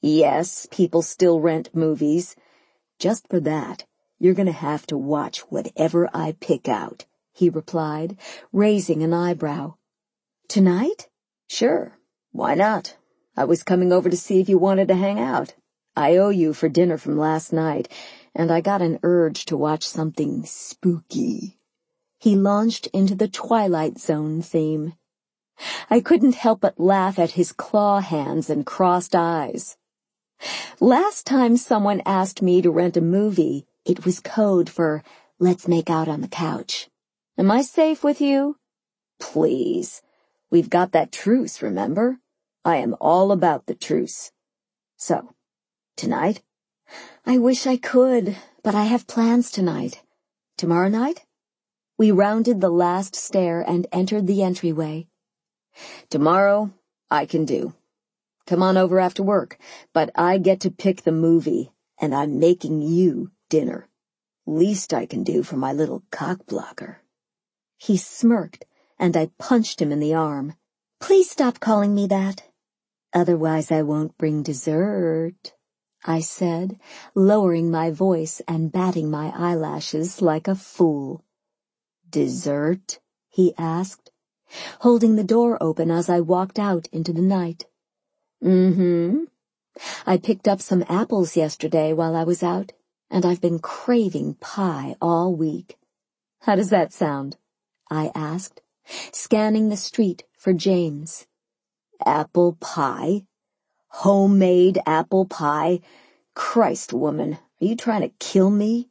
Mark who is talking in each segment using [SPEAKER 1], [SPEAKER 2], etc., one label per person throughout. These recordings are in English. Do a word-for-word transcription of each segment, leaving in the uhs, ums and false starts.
[SPEAKER 1] Yes, people still rent movies. Just for that, you're gonna have to watch whatever I pick out, he replied, raising an eyebrow. Tonight? Sure. Why not? I was coming over to see if you wanted to hang out. I owe you for dinner from last night, and I got an urge to watch something spooky. He launched into the Twilight Zone theme. I couldn't help but laugh at his claw hands and crossed eyes. Last time someone asked me to rent a movie, it was code for, let's make out on the couch. Am I safe with you? Please. We've got that truce, remember? I am all about the truce. So, tonight? I wish I could, but I have plans tonight. Tomorrow night? We rounded the last stair and entered the entryway. Tomorrow, I can do. Come on over after work, but I get to pick the movie, and I'm making you dinner. Least I can do for my little cock-blocker. He smirked, and I punched him in the arm. Please stop calling me that. Otherwise I won't bring dessert, I said, lowering my voice and batting my eyelashes like a fool. Dessert? He asked, holding the door open as I walked out into the night. Mm-hmm. I picked up some apples yesterday while I was out, and I've been craving pie all week. How does that sound? I asked, scanning the street for James. Apple pie? Homemade apple pie? Christ, woman, are you trying to kill me?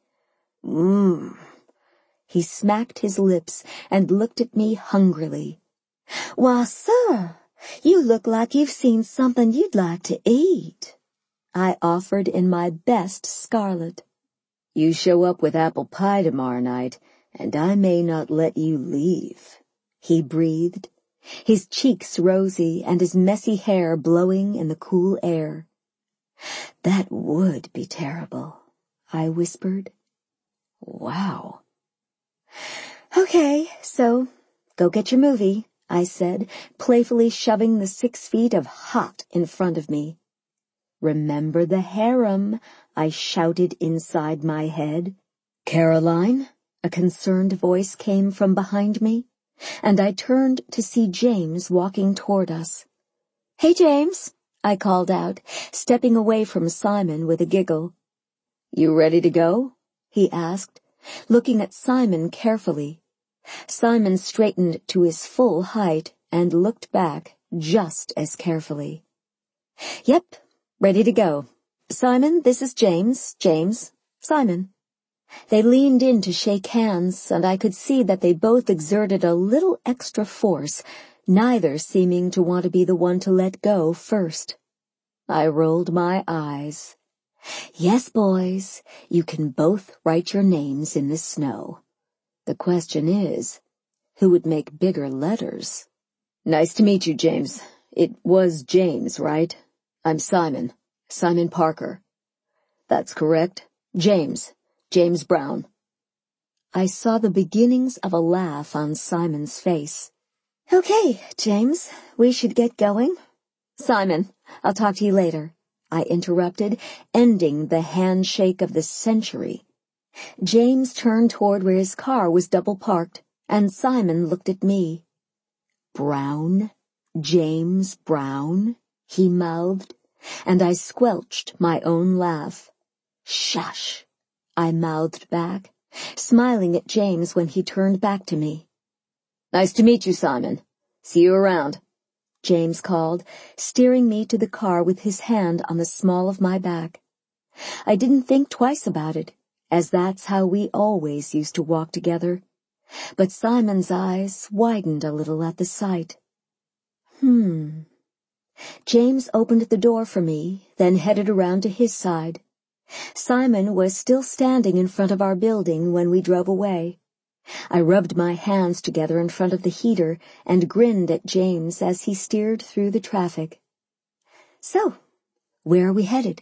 [SPEAKER 1] Mmm. He smacked his lips and looked at me hungrily. Why, sir, you look like you've seen something you'd like to eat, I offered in my best scarlet. You show up with apple pie tomorrow night, and I may not let you leave, he breathed, his cheeks rosy and his messy hair blowing in the cool air. That would be terrible, I whispered. Wow. Okay, so go get your movie, I said, playfully shoving the six feet of hot in front of me. Remember the harem, I shouted inside my head. Caroline? A concerned voice came from behind me, and I turned to see James walking toward us. Hey, James, I called out, stepping away from Simon with a giggle. You ready to go? He asked, looking at Simon carefully. Simon straightened to his full height and looked back just as carefully. Yep, ready to go. Simon, this is James. James, Simon. They leaned in to shake hands, and I could see that they both exerted a little extra force, neither seeming to want to be the one to let go first. I rolled my eyes. Yes, boys, you can both write your names in the snow. The question is, who would make bigger letters? Nice to meet you, James. It was James, right? I'm Simon. Simon Parker. That's correct. James. James Brown. I saw the beginnings of a laugh on Simon's face. Okay, James, we should get going. Simon, I'll talk to you later, I interrupted, ending the handshake of the century. James turned toward where his car was double parked, and Simon looked at me. Brown? James Brown? He mouthed, and I squelched my own laugh. Shush, I mouthed back, smiling at James when he turned back to me. Nice to meet you, Simon. See you around, James called, steering me to the car with his hand on the small of my back. I didn't think twice about it, as that's how we always used to walk together. But Simon's eyes widened a little at the sight. Hmm. James opened the door for me, then headed around to his side. Simon was still standing in front of our building when we drove away. I rubbed my hands together in front of the heater and grinned at James as he steered through the traffic. So, where are we headed?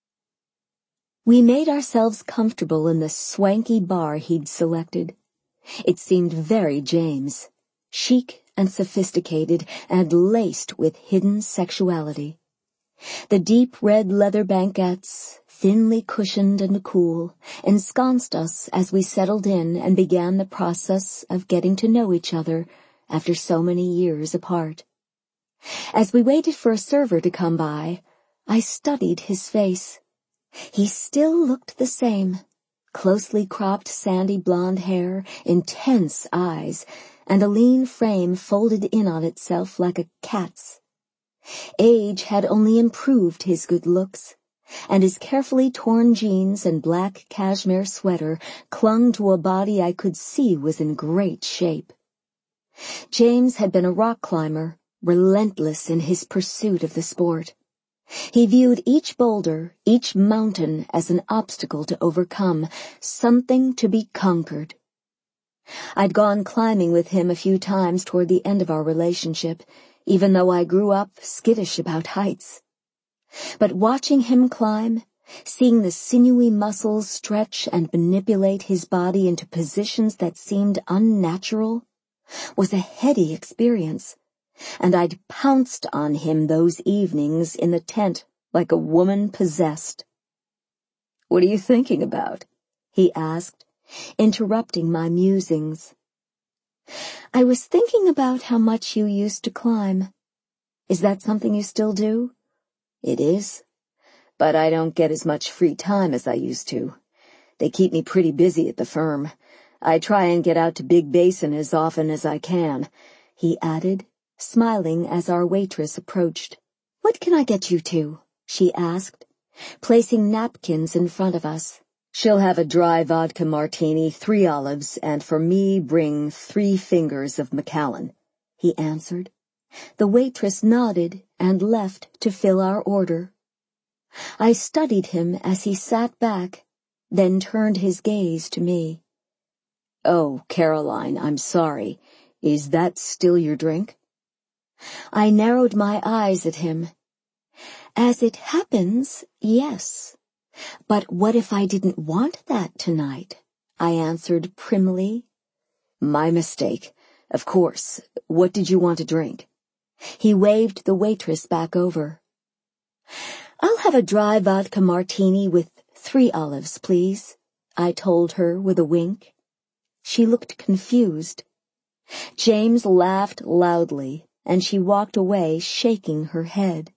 [SPEAKER 1] We made ourselves comfortable in the swanky bar he'd selected. It seemed very James, chic and sophisticated and laced with hidden sexuality. The deep red leather banquettes, thinly cushioned and cool, ensconced us as we settled in and began the process of getting to know each other after so many years apart. As we waited for a server to come by, I studied his face. He still looked the same, closely cropped sandy blonde hair, intense eyes, and a lean frame folded in on itself like a cat's. Age had only improved his good looks, and his carefully torn jeans and black cashmere sweater clung to a body I could see was in great shape. James had been a rock climber, relentless in his pursuit of the sport. He viewed each boulder, each mountain as an obstacle to overcome, something to be conquered. I'd gone climbing with him a few times toward the end of our relationship, even though I grew up skittish about heights. But watching him climb, seeing the sinewy muscles stretch and manipulate his body into positions that seemed unnatural, was a heady experience, and I'd pounced on him those evenings in the tent like a woman possessed. "What are you thinking about?" he asked, interrupting my musings. "I was thinking about how much you used to climb. Is that something you still do?" "It is, but I don't get as much free time as I used to. They keep me pretty busy at the firm. I try and get out to Big Basin as often as I can," he added, smiling as our waitress approached. "What can I get you to?" she asked, placing napkins in front of us. "She'll have a dry vodka martini, three olives, and for me bring three fingers of Macallan," he answered. The waitress nodded and left to fill our order. I studied him as he sat back, then turned his gaze to me. "Oh, Caroline, I'm sorry. Is that still your drink?" I narrowed my eyes at him. "As it happens, yes. But what if I didn't want that tonight?" I answered primly. "My mistake. Of course. What did you want to drink?" He waved the waitress back over. "I'll have a dry vodka martini with three olives, please," I told her with a wink. She looked confused. James laughed loudly, and she walked away shaking her head.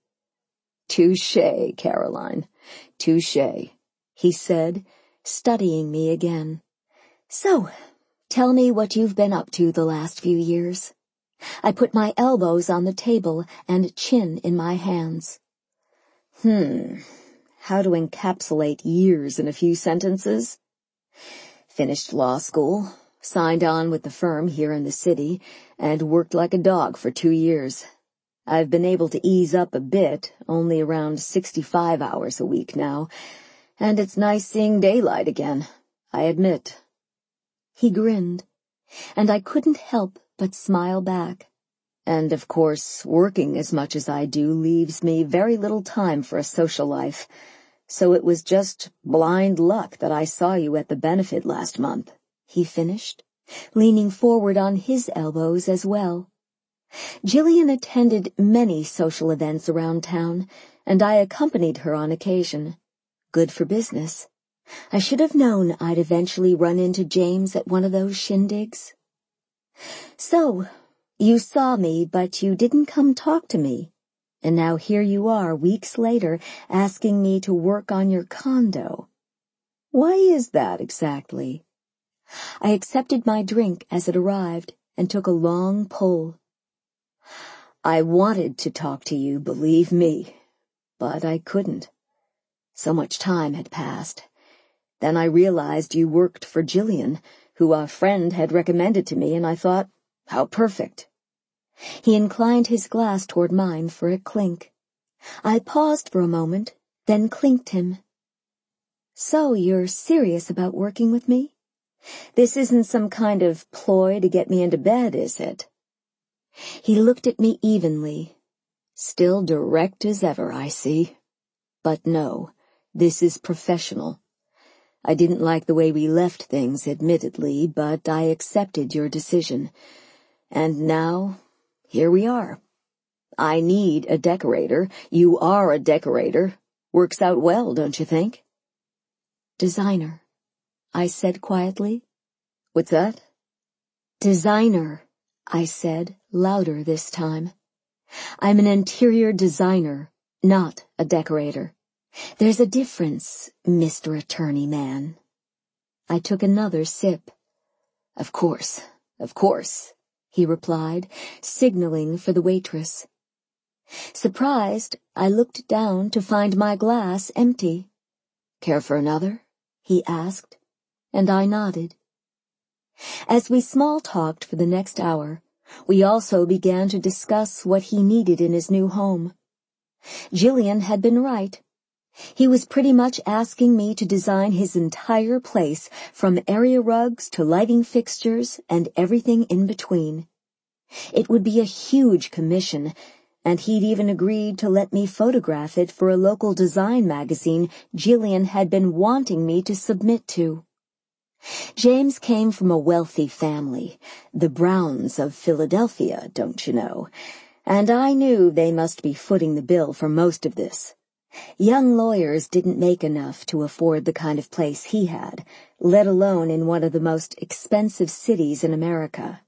[SPEAKER 1] "Touché, Caroline, touché," he said, studying me again. "So, tell me what you've been up to the last few years." I put my elbows on the table and chin in my hands. Hmm, how to encapsulate years in a few sentences? Finished law school, signed on with the firm here in the city, and worked like a dog for two years. I've been able to ease up a bit, only around sixty-five hours a week now, and it's nice seeing daylight again, I admit. He grinned, and I couldn't help but smile back. And, of course, working as much as I do leaves me very little time for a social life, so it was just blind luck that I saw you at the benefit last month, he finished, leaning forward on his elbows as well. Jillian attended many social events around town, and I accompanied her on occasion. Good for business. I should have known I'd eventually run into James at one of those shindigs. "So, you saw me, but you didn't come talk to me. And now here you are, weeks later, asking me to work on your condo. Why is that exactly?" I accepted my drink as it arrived and took a long pull. "I wanted to talk to you, believe me, but I couldn't. So much time had passed. Then I realized you worked for Jillian, who a friend had recommended to me, and I thought, how perfect." He inclined his glass toward mine for a clink. I paused for a moment, then clinked him. "So you're serious about working with me? This isn't some kind of ploy to get me into bed, is it?" He looked at me evenly. "Still direct as ever, I see. But no, this is professional. I didn't like the way we left things, admittedly, but I accepted your decision. And now, here we are. I need a decorator. You are a decorator. Works out well, don't you think? Designer, I said quietly. What's that? Designer, I said, louder this time. I'm an interior designer, not a decorator. There's a difference, Mister Attorney Man. I took another sip. Of course, of course, he replied, signaling for the waitress. Surprised, I looked down to find my glass empty. Care for another? He asked, and I nodded. As we small-talked for the next hour, we also began to discuss what he needed in his new home. Jillian had been right. He was pretty much asking me to design his entire place, from area rugs to lighting fixtures and everything in between. It would be a huge commission, and he'd even agreed to let me photograph it for a local design magazine Jillian had been wanting me to submit to. James came from a wealthy family, the Browns of Philadelphia, don't you know, and I knew they must be footing the bill for most of this. Young lawyers didn't make enough to afford the kind of place he had, let alone in one of the most expensive cities in America.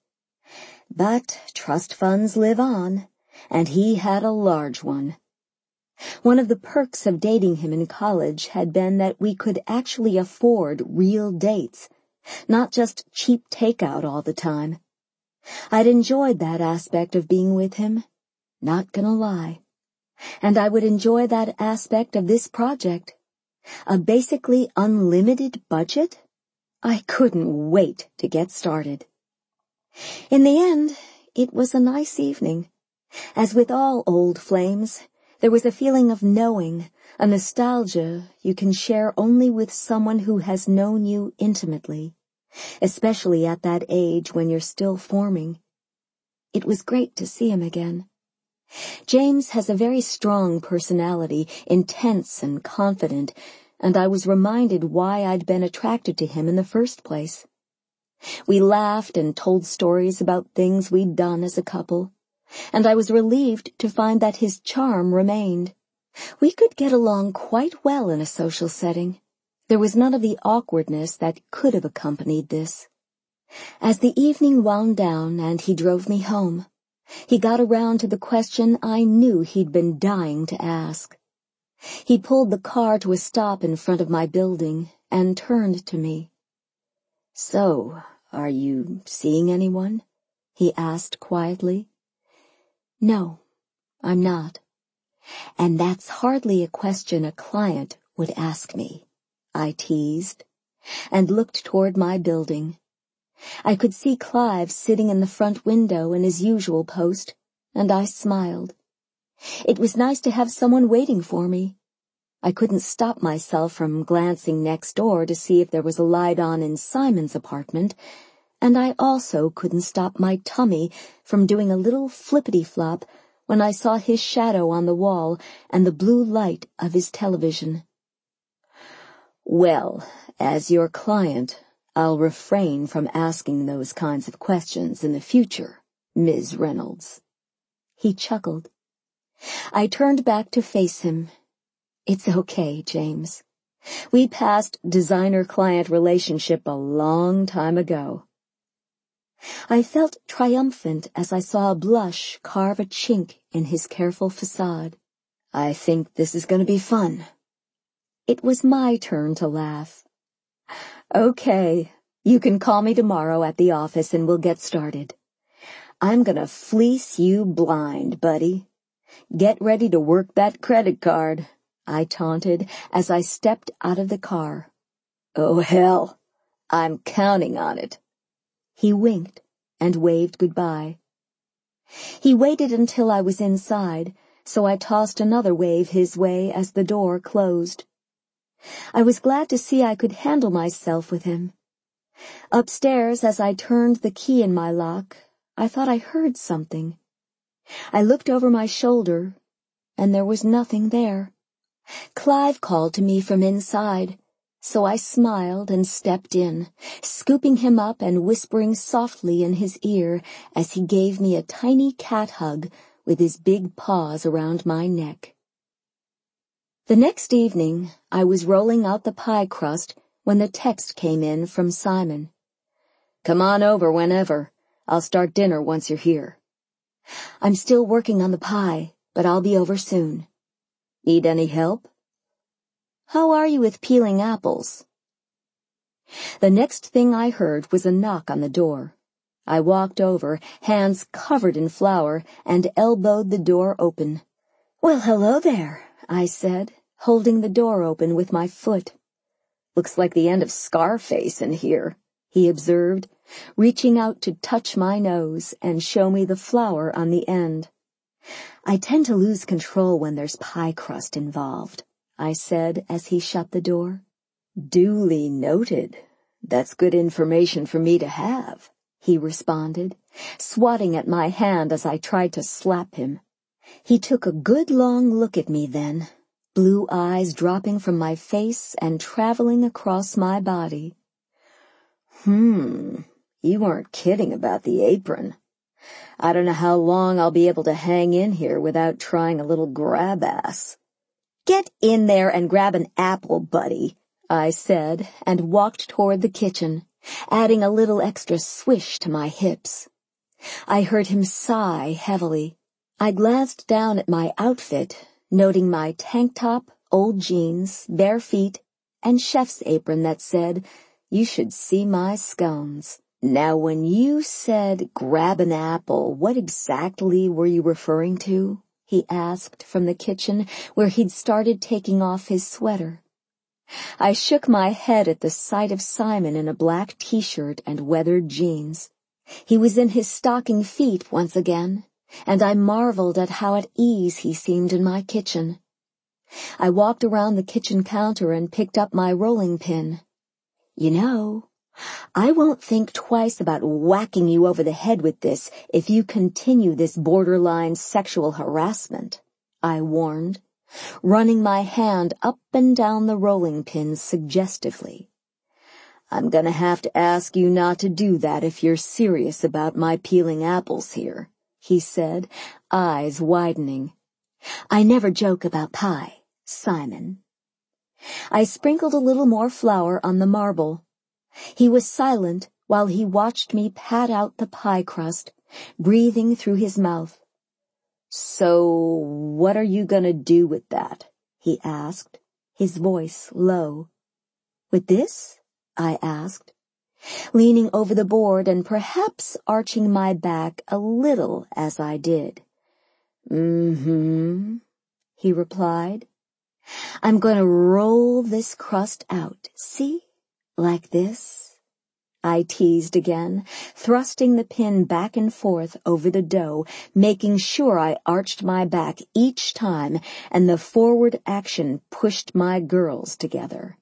[SPEAKER 1] But trust funds live on, and he had a large one. One of the perks of dating him in college had been that we could actually afford real dates, not just cheap takeout all the time. I'd enjoyed that aspect of being with him, not gonna lie. And I would enjoy that aspect of this project. A basically unlimited budget? I couldn't wait to get started. In the end, it was a nice evening. As with all old flames, there was a feeling of knowing, a nostalgia you can share only with someone who has known you intimately, especially at that age when you're still forming. It was great to see him again. James has a very strong personality, intense and confident, and I was reminded why I'd been attracted to him in the first place. We laughed and told stories about things we'd done as a couple, and I was relieved to find that his charm remained. We could get along quite well in a social setting. There was none of the awkwardness that could have accompanied this. As the evening wound down and he drove me home, he got around to the question I knew he'd been dying to ask. He pulled the car to a stop in front of my building and turned to me. "So, are you seeing anyone?" he asked quietly. "No, I'm not. And that's hardly a question a client would ask me," I teased, and looked toward my building. I could see Clive sitting in the front window in his usual post, and I smiled. It was nice to have someone waiting for me. I couldn't stop myself from glancing next door to see if there was a light on in Simon's apartment, and I also couldn't stop my tummy from doing a little flippity-flop when I saw his shadow on the wall and the blue light of his television. "Well, as your client, I'll refrain from asking those kinds of questions in the future, Miz Reynolds." He chuckled. I turned back to face him. "It's okay, James. We passed designer-client relationship a long time ago." I felt triumphant as I saw a blush carve a chink in his careful facade. "I think this is going to be fun." It was my turn to laugh. "Okay, you can call me tomorrow at the office and we'll get started. I'm gonna fleece you blind, buddy. Get ready to work that credit card," I taunted as I stepped out of the car. "Oh, hell, I'm counting on it." He winked and waved goodbye. He waited until I was inside, so I tossed another wave his way as the door closed. I was glad to see I could handle myself with him. Upstairs, as I turned the key in my lock, I thought I heard something. I looked over my shoulder, and there was nothing there. Clive called to me from inside, so I smiled and stepped in, scooping him up and whispering softly in his ear as he gave me a tiny cat hug with his big paws around my neck. The next evening, I was rolling out the pie crust when the text came in from Simon. "Come on over whenever. I'll start dinner once you're here." "I'm still working on the pie, but I'll be over soon." "Need any help?" "How are you with peeling apples?" The next thing I heard was a knock on the door. I walked over, hands covered in flour, and elbowed the door open. "Well, hello there," I said, holding the door open with my foot. "Looks like the end of Scarface in here," he observed, reaching out to touch my nose and show me the flour on the end. "I tend to lose control when there's pie crust involved," I said as he shut the door. "Duly noted. That's good information for me to have," he responded, swatting at my hand as I tried to slap him. He took a good long look at me then, blue eyes dropping from my face and traveling across my body. Hmm, you weren't kidding about the apron. I don't know how long I'll be able to hang in here without trying a little grab-ass." "Get in there and grab an apple, buddy," I said, and walked toward the kitchen, adding a little extra swish to my hips. I heard him sigh heavily. I glanced down at my outfit, noting my tank top, old jeans, bare feet, and chef's apron that said, "You should see my scones." "Now, when you said grab an apple, what exactly were you referring to?" he asked from the kitchen, where he'd started taking off his sweater. I shook my head at the sight of Simon in a black t-shirt and weathered jeans. He was in his stocking feet once again, and I marveled at how at ease he seemed in my kitchen. I walked around the kitchen counter and picked up my rolling pin. "You know, I won't think twice about whacking you over the head with this if you continue this borderline sexual harassment," I warned, running my hand up and down the rolling pin suggestively. "I'm gonna have to ask you not to do that if you're serious about my peeling apples here," he said, eyes widening. "I never joke about pie, Simon." I sprinkled a little more flour on the marble. He was silent while he watched me pat out the pie crust, breathing through his mouth. "So, what are you gonna do with that?" he asked, his voice low. "With this?" I asked, leaning over the board and perhaps arching my back a little as I did. "Mm-hmm," he replied. "I'm going to roll this crust out, see? Like this?" I teased again, thrusting the pin back and forth over the dough, making sure I arched my back each time, and the forward action pushed my girls together.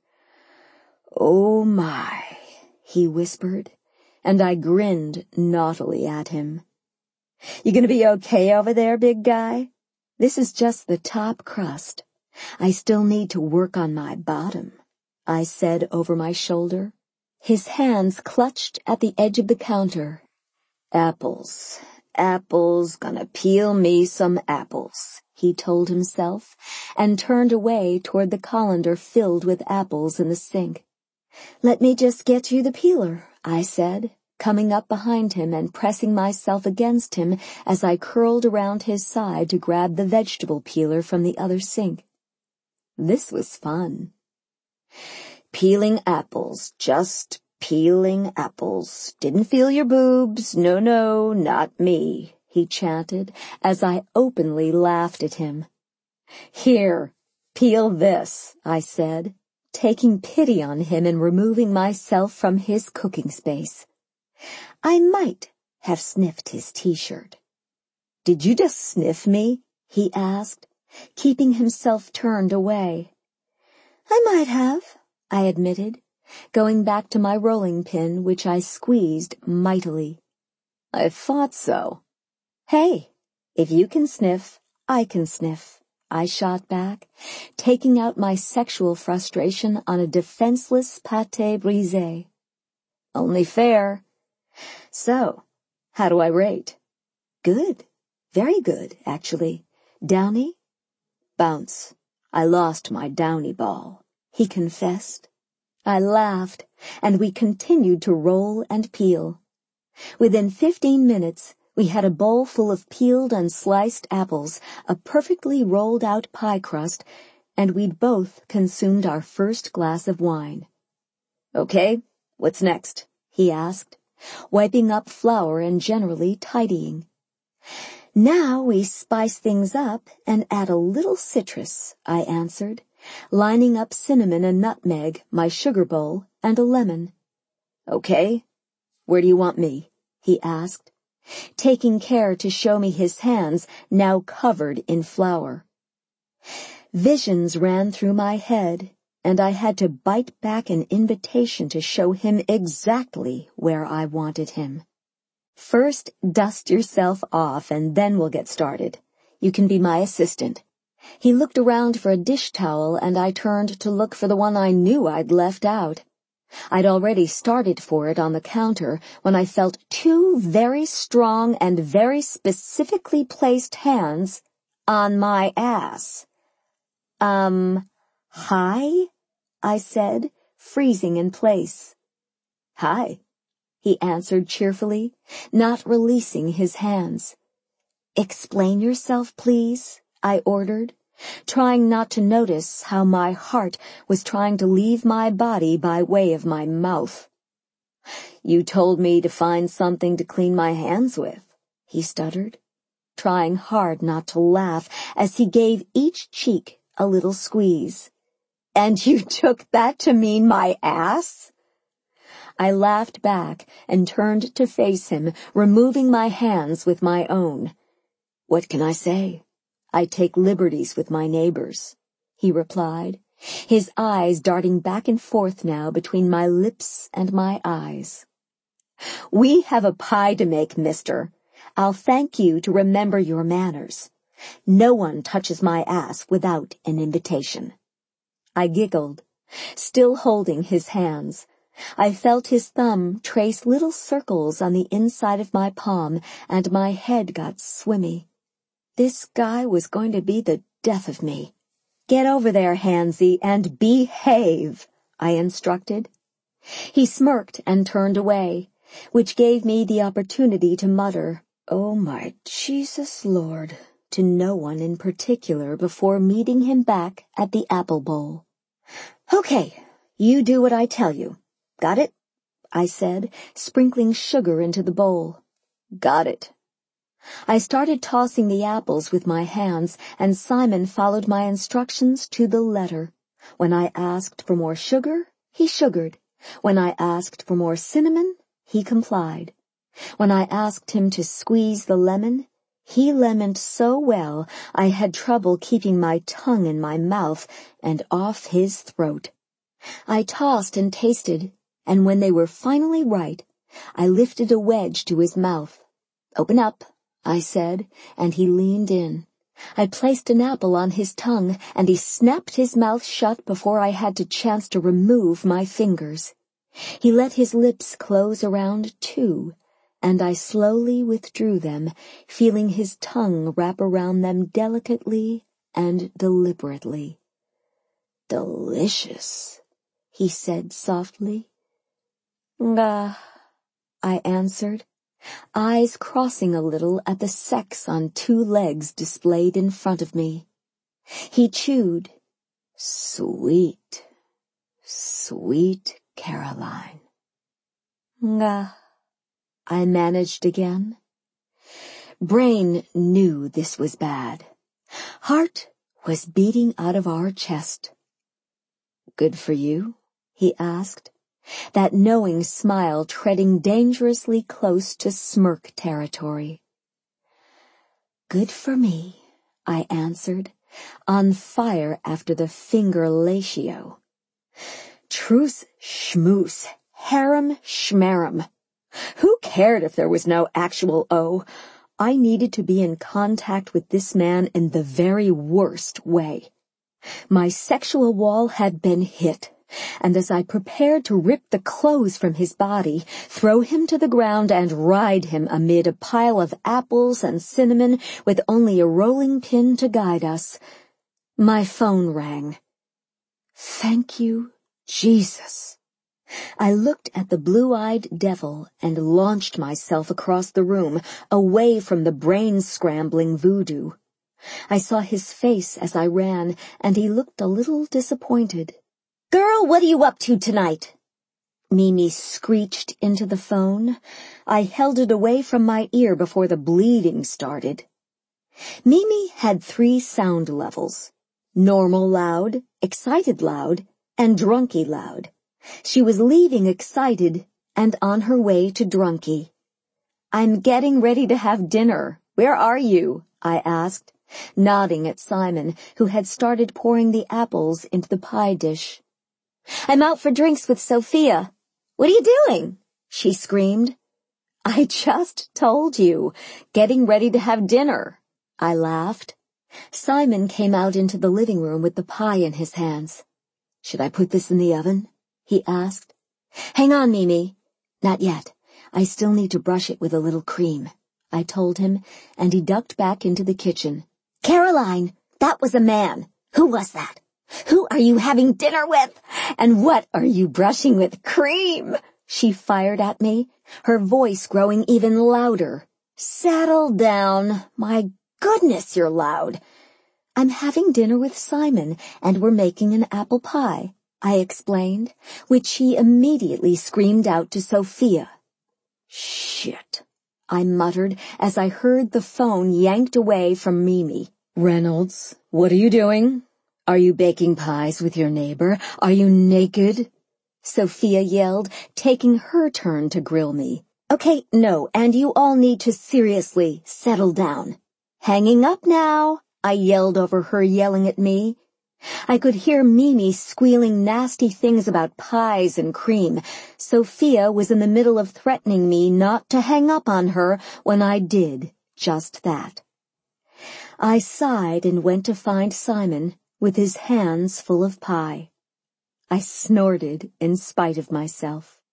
[SPEAKER 1] "Oh my," he whispered, and I grinned naughtily at him. "You gonna be okay over there, big guy? This is just the top crust. I still need to work on my bottom," I said over my shoulder. His hands clutched at the edge of the counter. "Apples, apples, gonna peel me some apples," he told himself, and turned away toward the colander filled with apples in the sink. "Let me just get you the peeler," I said, coming up behind him and pressing myself against him as I curled around his side to grab the vegetable peeler from the other sink. This was fun. "Peeling apples, just peeling apples. Didn't feel your boobs, no, no, not me," he chanted as I openly laughed at him. "Here, peel this," I said, taking pity on him and removing myself from his cooking space. I might have sniffed his t-shirt. "Did you just sniff me?" he asked, keeping himself turned away. "I might have," I admitted, going back to my rolling pin, which I squeezed mightily. "I thought so." "Hey, if you can sniff, I can sniff," I shot back, taking out my sexual frustration on a defenseless pâté brisé. "Only fair. So, how do I rate?" "Good," Very good, actually. Downy? Bounce. I lost my downy ball, he confessed. I laughed, and we continued to roll and peel. Within fifteen minutes, we had a bowl full of peeled and sliced apples, a perfectly rolled-out pie crust, and we'd both consumed our first glass of wine. Okay, what's next? He asked, wiping up flour and generally tidying. Now we spice things up and add a little citrus, I answered, lining up cinnamon and nutmeg, my sugar bowl, and a lemon. Okay, where do you want me? He asked, taking care to show me his hands now covered in flour. Visions ran through my head, and I had to bite back an invitation to show him exactly where I wanted him. First, dust yourself off, and then we'll get started. You can be my assistant. He looked around for a dish towel, and I turned to look for the one I knew I'd left out. I'd already started for it on the counter when I felt two very strong and very specifically placed hands on my ass. Um, hi? I said, freezing in place. Hi, he answered cheerfully, not releasing his hands. Explain yourself, please, I ordered, trying not to notice how my heart was trying to leave my body by way of my mouth. You told me to find something to clean my hands with, he stuttered, trying hard not to laugh as he gave each cheek a little squeeze. And you took that to mean my ass? I laughed back and turned to face him, removing my hands with my own. What can I say? I take liberties with my neighbors, he replied, his eyes darting back and forth now between my lips and my eyes. We have a pie to make, mister. I'll thank you to remember your manners. No one touches my ass without an invitation. I giggled, still holding his hands. I felt his thumb trace little circles on the inside of my palm, and my head got swimmy. This guy was going to be the death of me. Get over there, Hansy, and behave, I instructed. He smirked and turned away, which gave me the opportunity to mutter, "Oh my Jesus Lord," to no one in particular before meeting him back at the apple bowl. Okay, you do what I tell you. Got it? I said, sprinkling sugar into the bowl. Got it. I started tossing the apples with my hands, and Simon followed my instructions to the letter. When I asked for more sugar, he sugared. When I asked for more cinnamon, he complied. When I asked him to squeeze the lemon, he lemoned so well I had trouble keeping my tongue in my mouth and off his throat. I tossed and tasted, and when they were finally right, I lifted a wedge to his mouth. Open up, I said, and he leaned in. I placed an apple on his tongue, and he snapped his mouth shut before I had a chance to remove my fingers. He let his lips close around too, and I slowly withdrew them, feeling his tongue wrap around them delicately and deliberately. Delicious, he said softly. Nga, I answered, eyes crossing a little at the sex on two legs displayed in front of me. He chewed. Sweet, sweet Caroline. Nga, I managed again. Brain knew this was bad. Heart was beating out of our chest. Good for you? He asked, that knowing smile treading dangerously close to smirk territory. Good for me, I answered, on fire after the fingerlatio. Truce schmoose, harem schmerum. Who cared if there was no actual O? I needed to be in contact with this man in the very worst way. My sexual wall had been hit, and as I prepared to rip the clothes from his body, throw him to the ground and ride him amid a pile of apples and cinnamon with only a rolling pin to guide us, my phone rang. Thank you, Jesus. I looked at the blue-eyed devil and launched myself across the room, away from the brain-scrambling voodoo. I saw his face as I ran, and he looked a little disappointed. "Girl, what are you up to tonight?" Mimi screeched into the phone. I held it away from my ear before the bleeding started. Mimi had three sound levels: normal loud, excited loud, and drunky loud. She was leaving excited and on her way to drunky. "I'm getting ready to have dinner. Where are you?" I asked, nodding at Simon, who had started pouring the apples into the pie dish. "I'm out for drinks with Sophia." "What are you doing?" she screamed. "I just told you. Getting ready to have dinner," I laughed. Simon came out into the living room with the pie in his hands. "Should I put this in the oven?" he asked. "Hang on, Mimi." "Not yet. I still need to brush it with a little cream," I told him, and he ducked back into the kitchen. "Caroline, that was a man. Who was that? Who are you having dinner with? And what are you brushing with cream?" she fired at me, her voice growing even louder. "Settle down. My goodness, you're loud." "I'm having dinner with Simon, and we're making an apple pie," I explained, which she immediately screamed out to Sophia. "Shit," I muttered as I heard the phone yanked away from Mimi. "Reynolds, what are you doing? Are you baking pies with your neighbor? Are you naked?" Sophia yelled, taking her turn to grill me. "Okay, no, and you all need to seriously settle down." "Hanging up now," I yelled over her yelling at me. I could hear Mimi squealing nasty things about pies and cream. Sophia was in the middle of threatening me not to hang up on her when I did just that. I sighed and went to find Simon with his hands full of pie. I snorted in spite of myself.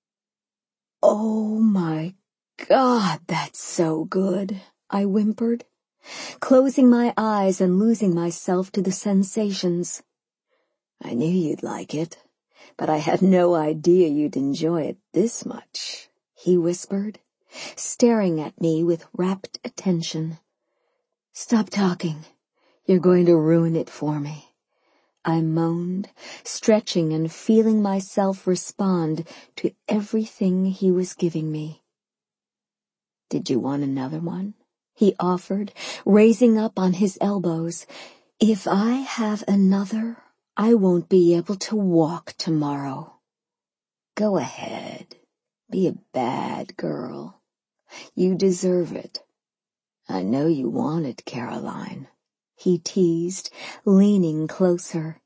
[SPEAKER 1] "Oh my God, that's so good," I whimpered, closing my eyes and losing myself to the sensations. "I knew you'd like it, but I had no idea you'd enjoy it this much," he whispered, staring at me with rapt attention. "Stop talking. You're going to ruin it for me," I moaned, stretching and feeling myself respond to everything he was giving me. "Did you want another one?" he offered, raising up on his elbows. "If I have another, I won't be able to walk tomorrow." "Go ahead. Be a bad girl. You deserve it. I know you want it, Caroline," he teased, leaning closer.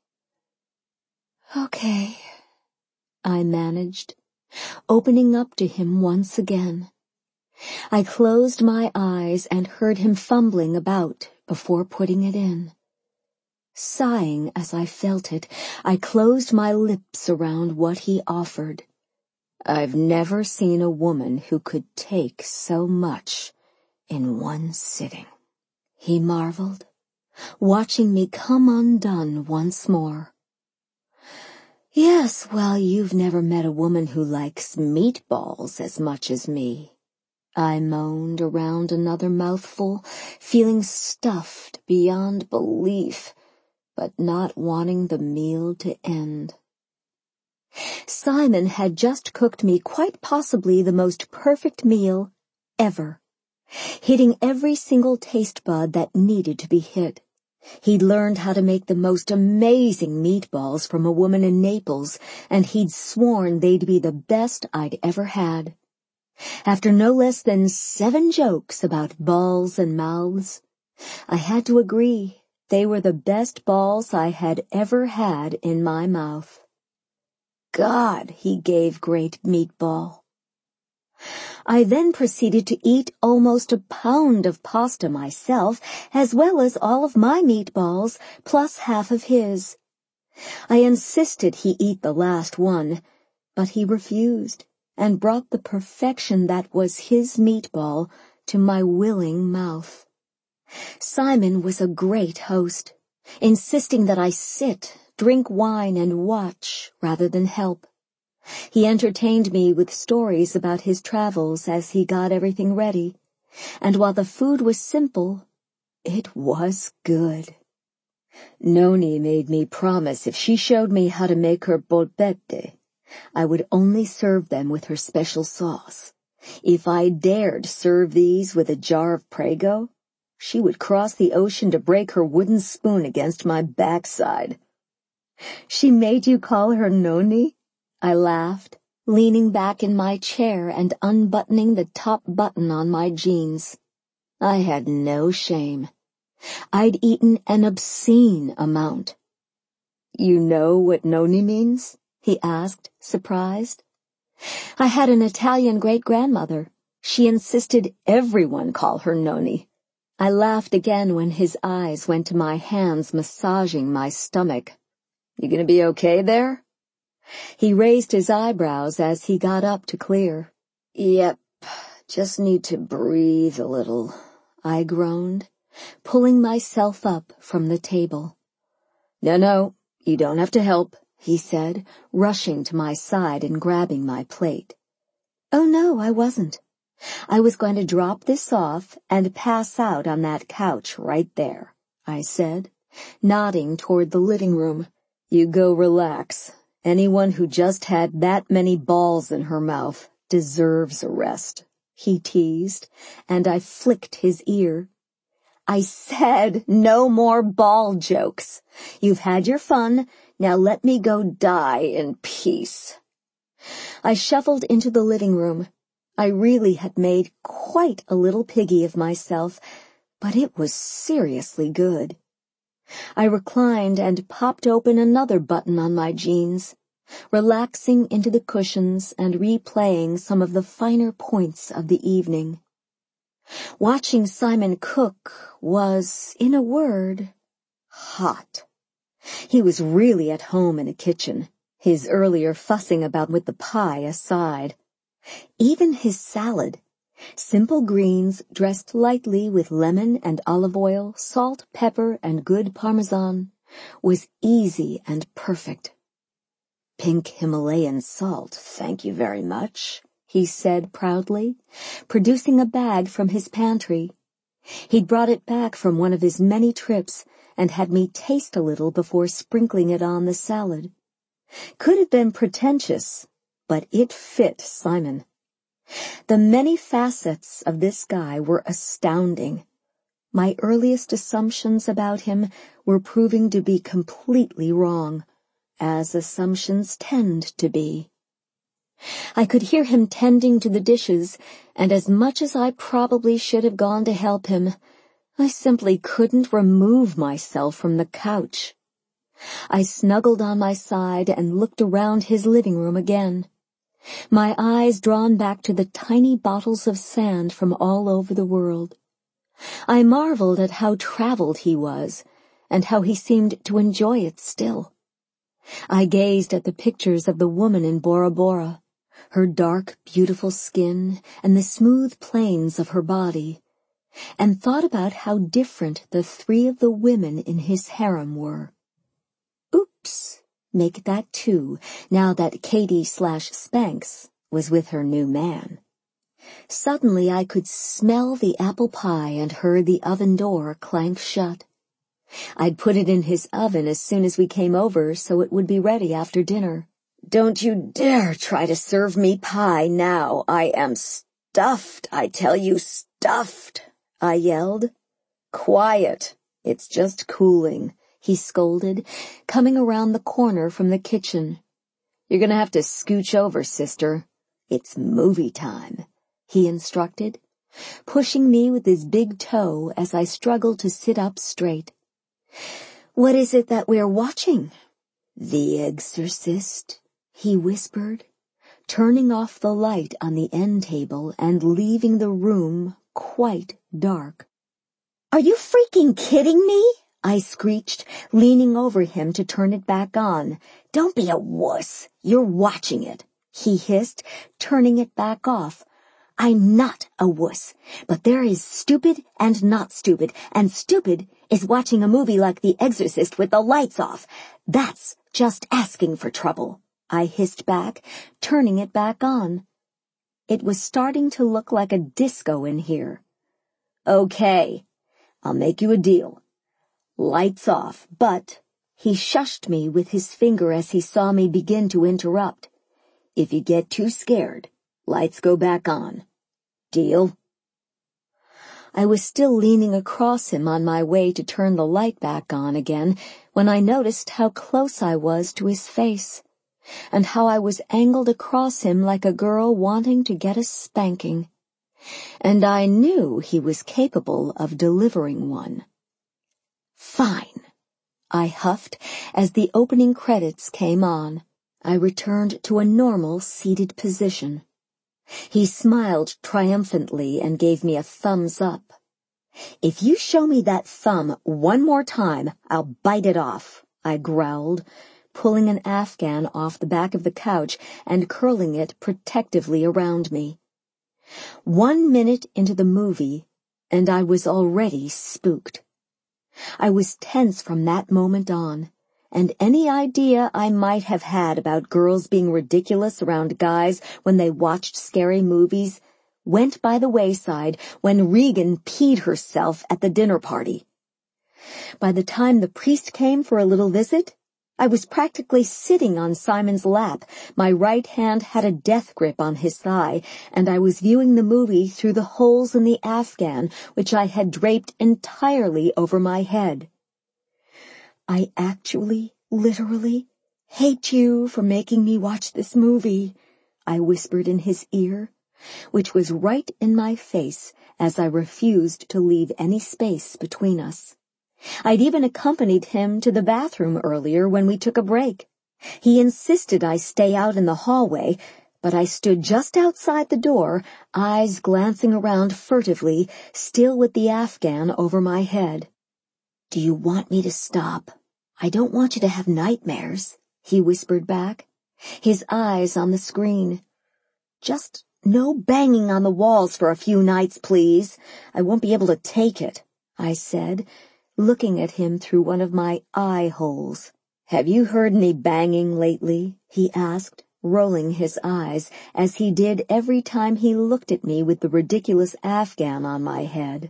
[SPEAKER 1] "Okay," I managed, opening up to him once again. I closed my eyes and heard him fumbling about before putting it in. Sighing as I felt it, I closed my lips around what he offered. I've never seen a woman who could take so much in one sitting, he marveled, watching me come undone once more. "Yes, well, you've never met a woman who likes meatballs as much as me," I moaned around another mouthful, feeling stuffed beyond belief, but not wanting the meal to end. Simon had just cooked me quite possibly the most perfect meal ever, hitting every single taste bud that needed to be hit. He'd learned how to make the most amazing meatballs from a woman in Naples, and he'd sworn they'd be the best I'd ever had. After no less than seven jokes about balls and mouths, I had to agree they were the best balls I had ever had in my mouth. God, he gave great meatball. I then proceeded to eat almost a pound of pasta myself, as well as all of my meatballs, plus half of his. I insisted he eat the last one, but he refused and brought the perfection that was his meatball to my willing mouth. Simon was a great host, insisting that I sit, drink wine, and watch rather than help. He entertained me with stories about his travels as he got everything ready, and while the food was simple, it was good. Noni made me promise if she showed me how to make her polpette, I would only serve them with her special sauce. If I dared serve these with a jar of Prego, she would cross the ocean to break her wooden spoon against my backside. She made you call her Noni? I laughed, leaning back in my chair and unbuttoning the top button on my jeans. I had no shame. I'd eaten an obscene amount. You know what Noni means? He asked, surprised. I had an Italian great-grandmother. She insisted everyone call her Noni. I laughed again when his eyes went to my hands massaging my stomach. You gonna be okay there? He raised his eyebrows as he got up to clear. Yep, just need to breathe a little, I groaned, pulling myself up from the table. No, no, you don't have to help, he said, rushing to my side and grabbing my plate. Oh no, I wasn't. I was going to drop this off and pass out on that couch right there, I said, nodding toward the living room. You go relax. Anyone who just had that many balls in her mouth deserves a rest, he teased, and I flicked his ear. I said no more ball jokes. You've had your fun, now let me go die in peace. I shuffled into the living room. I really had made quite a little piggy of myself, but it was seriously good. I reclined and popped open another button on my jeans, relaxing into the cushions and replaying some of the finer points of the evening. Watching Simon cook was, in a word, hot. He was really at home in a kitchen, his earlier fussing about with the pie aside. Even his salad, simple greens dressed lightly with lemon and olive oil, salt, pepper, and good Parmesan, was easy and perfect. Pink Himalayan salt, thank you very much, he said proudly, producing a bag from his pantry. He'd brought it back from one of his many trips and had me taste a little before sprinkling it on the salad. Could have been pretentious, but it fit Simon. The many facets of this guy were astounding. My earliest assumptions about him were proving to be completely wrong, as assumptions tend to be. I could hear him tending to the dishes, and as much as I probably should have gone to help him, I simply couldn't remove myself from the couch. I snuggled on my side and looked around his living room again, my eyes drawn back to the tiny bottles of sand from all over the world. I marveled at how traveled he was, and how he seemed to enjoy it still. I gazed at the pictures of the woman in Bora Bora, her dark, beautiful skin and the smooth planes of her body, and thought about how different the three of the women in his harem were. Oops, make that two, now that Katie slash Spanx was with her new man. Suddenly I could smell the apple pie and heard the oven door clank shut. I'd put it in his oven as soon as we came over so it would be ready after dinner. Don't you dare try to serve me pie now. I am stuffed, I tell you, stuffed, I yelled. Quiet, it's just cooling, he scolded, coming around the corner from the kitchen. You're gonna have to scooch over, sister. It's movie time, he instructed, pushing me with his big toe as I struggled to sit up straight. What is it that we're watching? The Exorcist, he whispered, turning off the light on the end table and leaving the room quite dark. Are you freaking kidding me? I screeched, leaning over him to turn it back on. "Don't be a wuss. You're watching it," he hissed, turning it back off. "I'm not a wuss, but there is stupid and not stupid, and stupid is watching a movie like The Exorcist with the lights off. That's just asking for trouble," I hissed back, turning it back on. It was starting to look like a disco in here. "Okay, I'll make you a deal. Lights off, but," he shushed me with his finger as he saw me begin to interrupt, "if you get too scared, lights go back on. Deal?" I was still leaning across him on my way to turn the light back on again when I noticed how close I was to his face, and how I was angled across him like a girl wanting to get a spanking. And I knew he was capable of delivering one. "Fine," I huffed as the opening credits came on. I returned to a normal seated position. He smiled triumphantly and gave me a thumbs up. "If you show me that thumb one more time, I'll bite it off," I growled, pulling an Afghan off the back of the couch and curling it protectively around me. One minute into the movie, and I was already spooked. I was tense from that moment on, and any idea I might have had about girls being ridiculous around guys when they watched scary movies went by the wayside when Regan peed herself at the dinner party. By the time the priest came for a little visit, I was practically sitting on Simon's lap. My right hand had a death grip on his thigh, and I was viewing the movie through the holes in the Afghan, which I had draped entirely over my head. "I actually, literally, hate you for making me watch this movie," I whispered in his ear, which was right in my face as I refused to leave any space between us. I'd even accompanied him to the bathroom earlier when we took a break. He insisted I stay out in the hallway, but I stood just outside the door, eyes glancing around furtively, still with the Afghan over my head. "Do you want me to stop? I don't want you to have nightmares," he whispered back, his eyes on the screen. "Just no banging on the walls for a few nights, please. I won't be able to take it," I said, looking at him through one of my eye holes. "Have you heard any banging lately?" he asked, rolling his eyes, as he did every time he looked at me with the ridiculous Afghan on my head.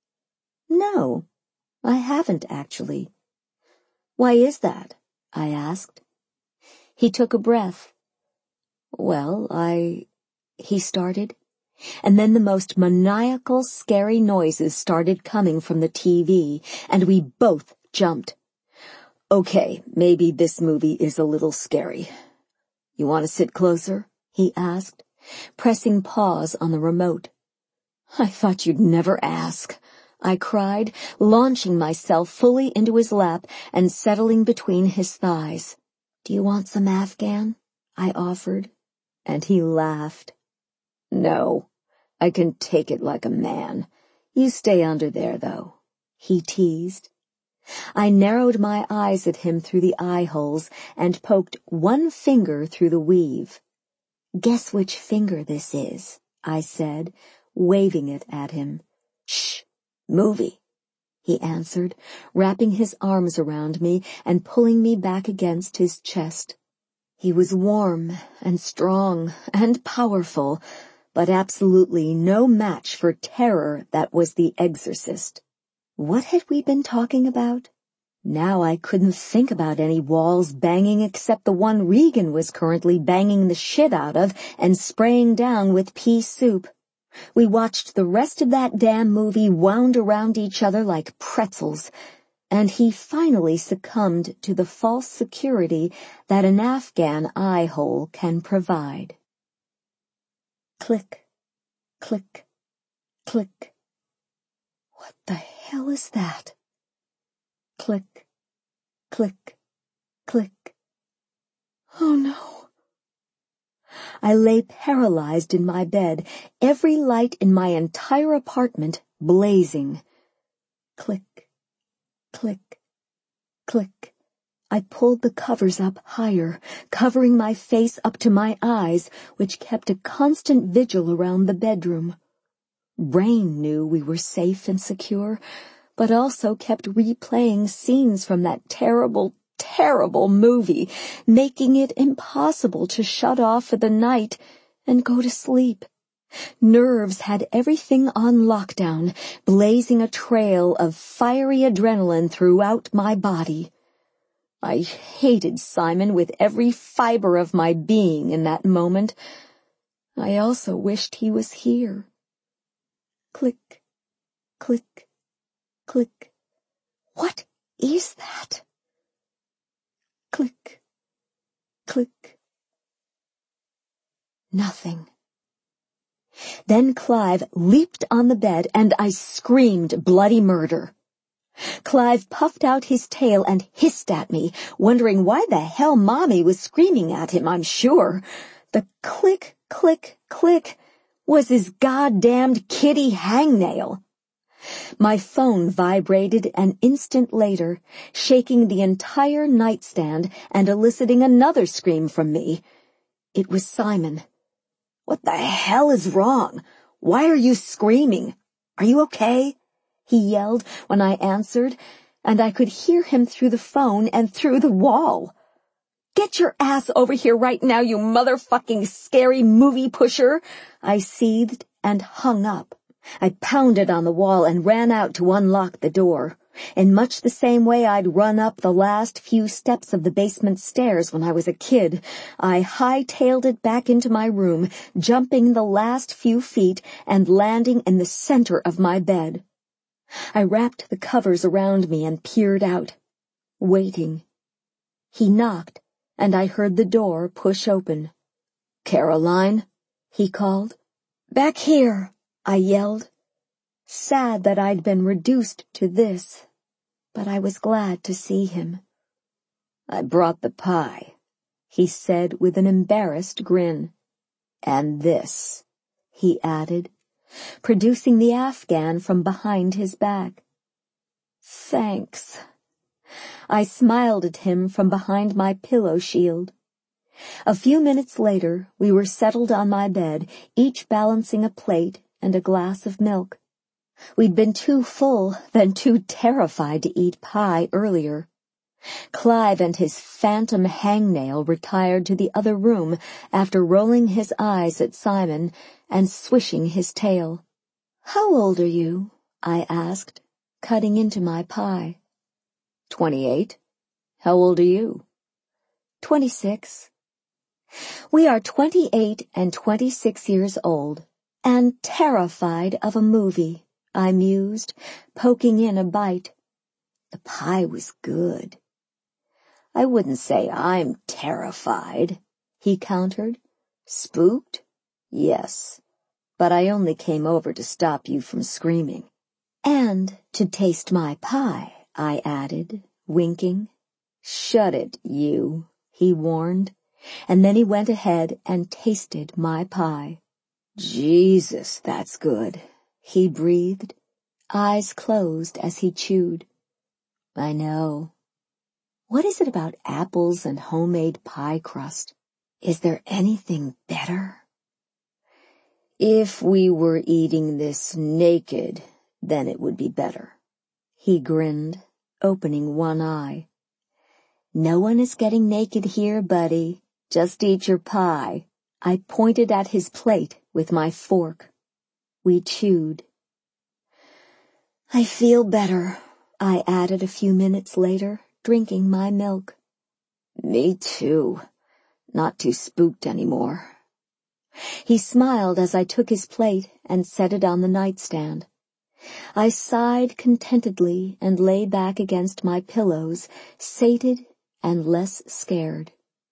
[SPEAKER 1] "No, I haven't actually." "Why is that?" I asked. He took a breath. "Well, I—" he started, and then the most maniacal, scary noises started coming from the T V, and we both jumped. "Okay, maybe this movie is a little scary. You want to sit closer?" he asked, pressing pause on the remote. "I thought you'd never ask," I cried, launching myself fully into his lap and settling between his thighs. "Do you want some Afghan?" I offered, and he laughed. "No, I can take it like a man. You stay under there, though," he teased. I narrowed my eyes at him through the eye holes and poked one finger through the weave. "Guess which finger this is," I said, waving it at him. "Shh, movie," he answered, wrapping his arms around me and pulling me back against his chest. He was warm and strong and powerful, but absolutely no match for terror that was The Exorcist. What had we been talking about? Now I couldn't think about any walls banging except the one Regan was currently banging the shit out of and spraying down with pea soup. We watched the rest of that damn movie wound around each other like pretzels, and he finally succumbed to the false security that an Afghan eye hole can provide. Click, click, click. What the hell is that? Click, click, click. Oh no. I lay paralyzed in my bed, every light in my entire apartment blazing. Click, click, Click. I pulled the covers up higher, covering my face up to my eyes, which kept a constant vigil around the bedroom. Brain knew we were safe and secure, but also kept replaying scenes from that terrible, terrible movie, making it impossible to shut off for the night and go to sleep. Nerves had everything on lockdown, blazing a trail of fiery adrenaline throughout my body. I hated Simon with every fiber of my being in that moment. I also wished he was here. Click, click, click. What is that? Click, click. Nothing. Then Clive leaped on the bed and I screamed bloody murder. Clive puffed out his tail and hissed at me, wondering why the hell Mommy was screaming at him, I'm sure. The click, click, click was his goddamned kitty hangnail. My phone vibrated an instant later, shaking the entire nightstand and eliciting another scream from me. It was Simon. "What the hell is wrong? Why are you screaming? Are you okay?" he yelled when I answered, and I could hear him through the phone and through the wall. "Get your ass over here right now, you motherfucking scary movie pusher!" I seethed and hung up. I pounded on the wall and ran out to unlock the door. In much the same way I'd run up the last few steps of the basement stairs when I was a kid, I hightailed it back into my room, jumping the last few feet and landing in the center of my bed. I wrapped the covers around me and peered out, waiting. He knocked, and I heard the door push open. "Caroline?" he called. "Back here," I yelled, sad that I'd been reduced to this, but I was glad to see him. "I brought the pie," he said with an embarrassed grin. "And this," he added, producing the Afghan from behind his back. "Thanks." I smiled at him from behind my pillow shield. A few minutes later, we were settled on my bed, each balancing a plate and a glass of milk. We'd been too full, then too terrified to eat pie earlier. Clive and his phantom hangnail retired to the other room after rolling his eyes at Simon and swishing his tail. "How old are you?" I asked, cutting into my pie. Twenty-eight. How old are you?" Twenty-six. "We are twenty-eight and twenty-six years old, and terrified of a movie," I mused, poking in a bite. The pie was good. "I wouldn't say I'm terrified," he countered. "Spooked? Yes, but I only came over to stop you from screaming." "And to taste my pie," I added, winking. "Shut it, you," he warned, and then he went ahead and tasted my pie. "Jesus, that's good," he breathed, eyes closed as he chewed. "I know. What is it about apples and homemade pie crust? Is there anything better?" "If we were eating this naked, then it would be better," he grinned, opening one eye. "No one is getting naked here, buddy. Just eat your pie." I pointed at his plate with my fork. We chewed. "I feel better," I added a few minutes later, drinking my milk. "Me too. Not too spooked anymore." He smiled as I took his plate and set it on the nightstand. I sighed contentedly and lay back against my pillows, sated and less scared.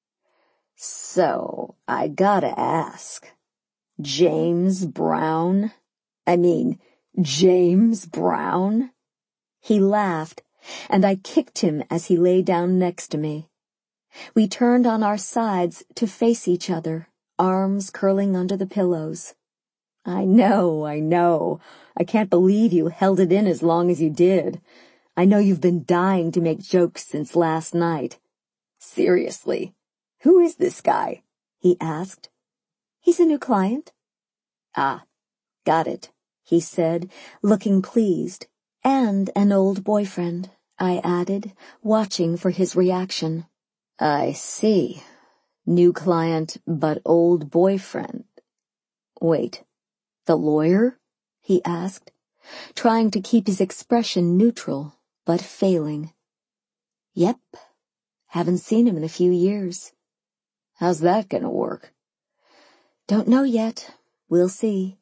[SPEAKER 1] "So, I gotta ask, James Brown? I mean, James Brown?" He laughed, and I kicked him as he lay down next to me. We turned on our sides to face each other, arms curling under the pillows. "I know, I know. I can't believe you held it in as long as you did. I know you've been dying to make jokes since last night. Seriously, who is this guy? He asked. He's a new client. Ah, got it, he said, looking pleased. And an old boyfriend, I added, watching for his reaction. I see. New client, but old boyfriend. Wait, the lawyer? He asked, trying to keep his expression neutral, but failing. Yep, haven't seen him in a few years. How's that gonna work? Don't know yet. We'll see.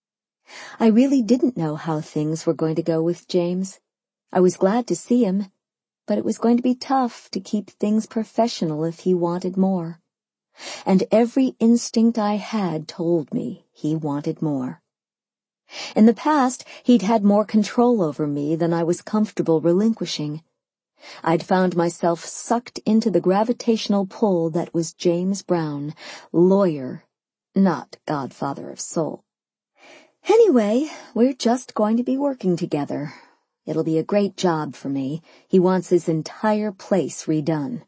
[SPEAKER 1] I really didn't know how things were going to go with James. I was glad to see him, but it was going to be tough to keep things professional if he wanted more. And every instinct I had told me he wanted more. In the past, he'd had more control over me than I was comfortable relinquishing. I'd found myself sucked into the gravitational pull that was James Brown, lawyer, not godfather of soul. Anyway, we're just going to be working together. It'll be a great job for me. He wants his entire place redone.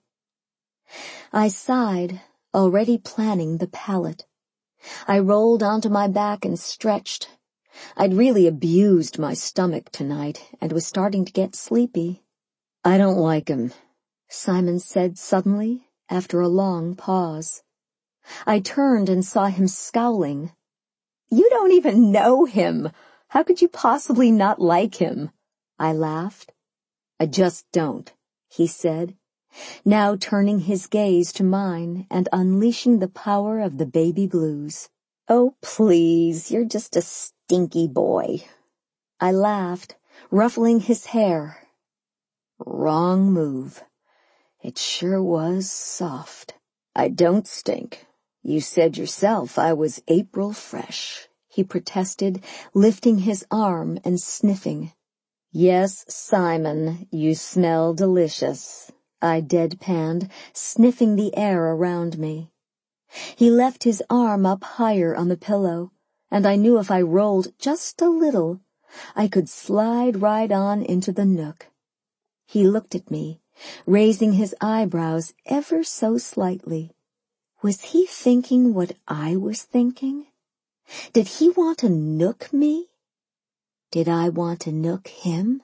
[SPEAKER 1] I sighed, already planning the pallet. I rolled onto my back and stretched. I'd really abused my stomach tonight and was starting to get sleepy. I don't like him, Simon said suddenly, after a long pause. I turned and saw him scowling. You don't even know him. How could you possibly not like him? I laughed. I just don't, he said, now turning his gaze to mine and unleashing the power of the baby blues. Oh, please, you're just a stinky boy. I laughed, ruffling his hair. Wrong move. It sure was soft. I don't stink. You said yourself I was April fresh, he protested, lifting his arm and sniffing. Yes, Simon, you smell delicious, I deadpanned, sniffing the air around me. He left his arm up higher on the pillow, and I knew if I rolled just a little, I could slide right on into the nook. He looked at me, raising his eyebrows ever so slightly. Was he thinking what I was thinking? Did he want to nook me? Did I want to nook him?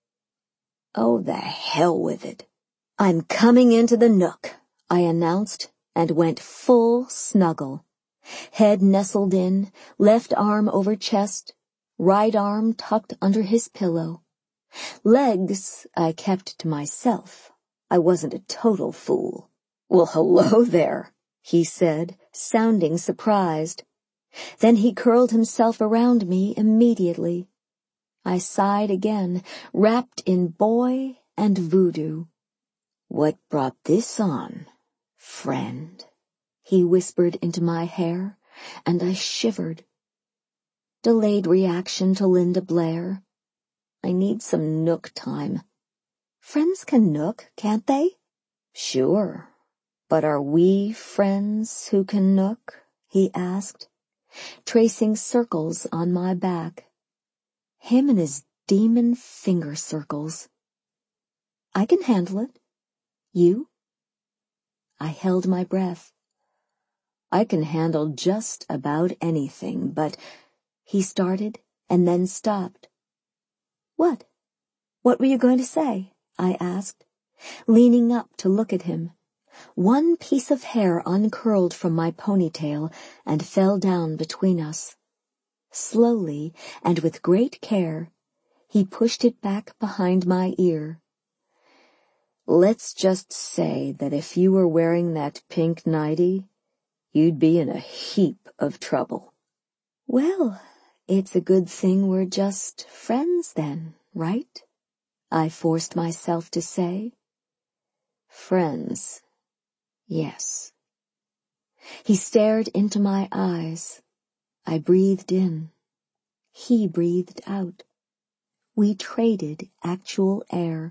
[SPEAKER 1] Oh, the hell with it. I'm coming into the nook, I announced, and went full snuggle. Head nestled in, left arm over chest, right arm tucked under his pillow. Legs I kept to myself. I wasn't a total fool. Well, hello there, he said, sounding surprised. Then he curled himself around me immediately. I sighed again, wrapped in boy and voodoo. What brought this on, friend? He whispered into my hair, and I shivered. Delayed reaction to Linda Blair. I need some nook time. Friends can nook, can't they? Sure. But are we friends who can nook? He asked, tracing circles on my back. Him and his demon finger circles. I can handle it. You? I held my breath. I can handle just about anything, but... He started and then stopped. What? What were you going to say? I asked, leaning up to look at him. One piece of hair uncurled from my ponytail and fell down between us. Slowly, and with great care, he pushed it back behind my ear. Let's just say that if you were wearing that pink nightie, you'd be in a heap of trouble. Well, it's a good thing we're just friends then, right? I forced myself to say. Friends, yes. He stared into my eyes. I breathed in. He breathed out. We traded actual air.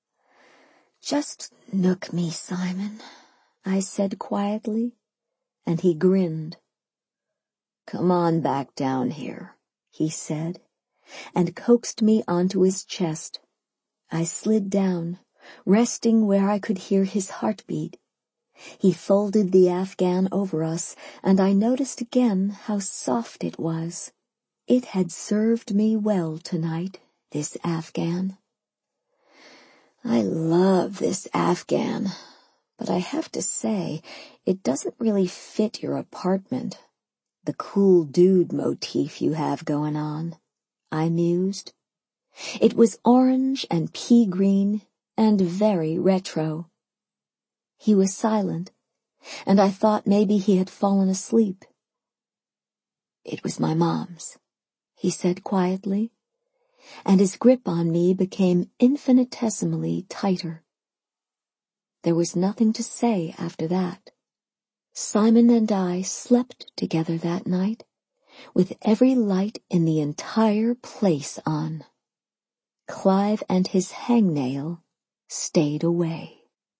[SPEAKER 1] Just nook me, Simon, I said quietly, and he grinned. Come on back down here, he said, and coaxed me onto his chest. I slid down, resting where I could hear his heartbeat. He folded the Afghan over us, and I noticed again how soft it was. It had served me well tonight, this Afghan. I love this Afghan, but I have to say, it doesn't really fit your apartment. The cool dude motif you have going on, I mused. It was orange and pea green and very retro. He was silent, and I thought maybe he had fallen asleep. It was my mom's, he said quietly, and his grip on me became infinitesimally tighter. There was nothing to say after that. Simon and I slept together that night, with every light in the entire place on. Clive and his hangnail stayed away.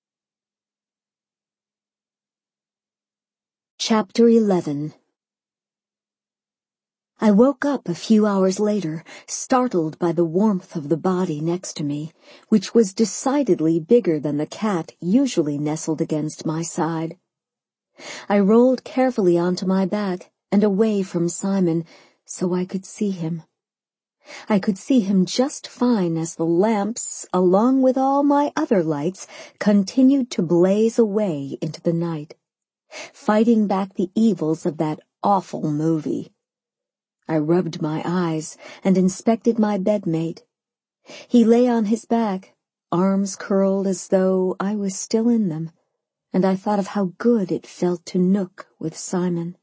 [SPEAKER 1] Chapter eleven. I woke up a few hours later, startled by the warmth of the body next to me, which was decidedly bigger than the cat usually nestled against my side. I rolled carefully onto my back and away from Simon so I could see him. I could see him just fine as the lamps, along with all my other lights, continued to blaze away into the night, fighting back the evils of that awful movie. I rubbed my eyes and inspected my bedmate. He lay on his back, arms curled as though I was still in them, and I thought of how good it felt to nook with Simon.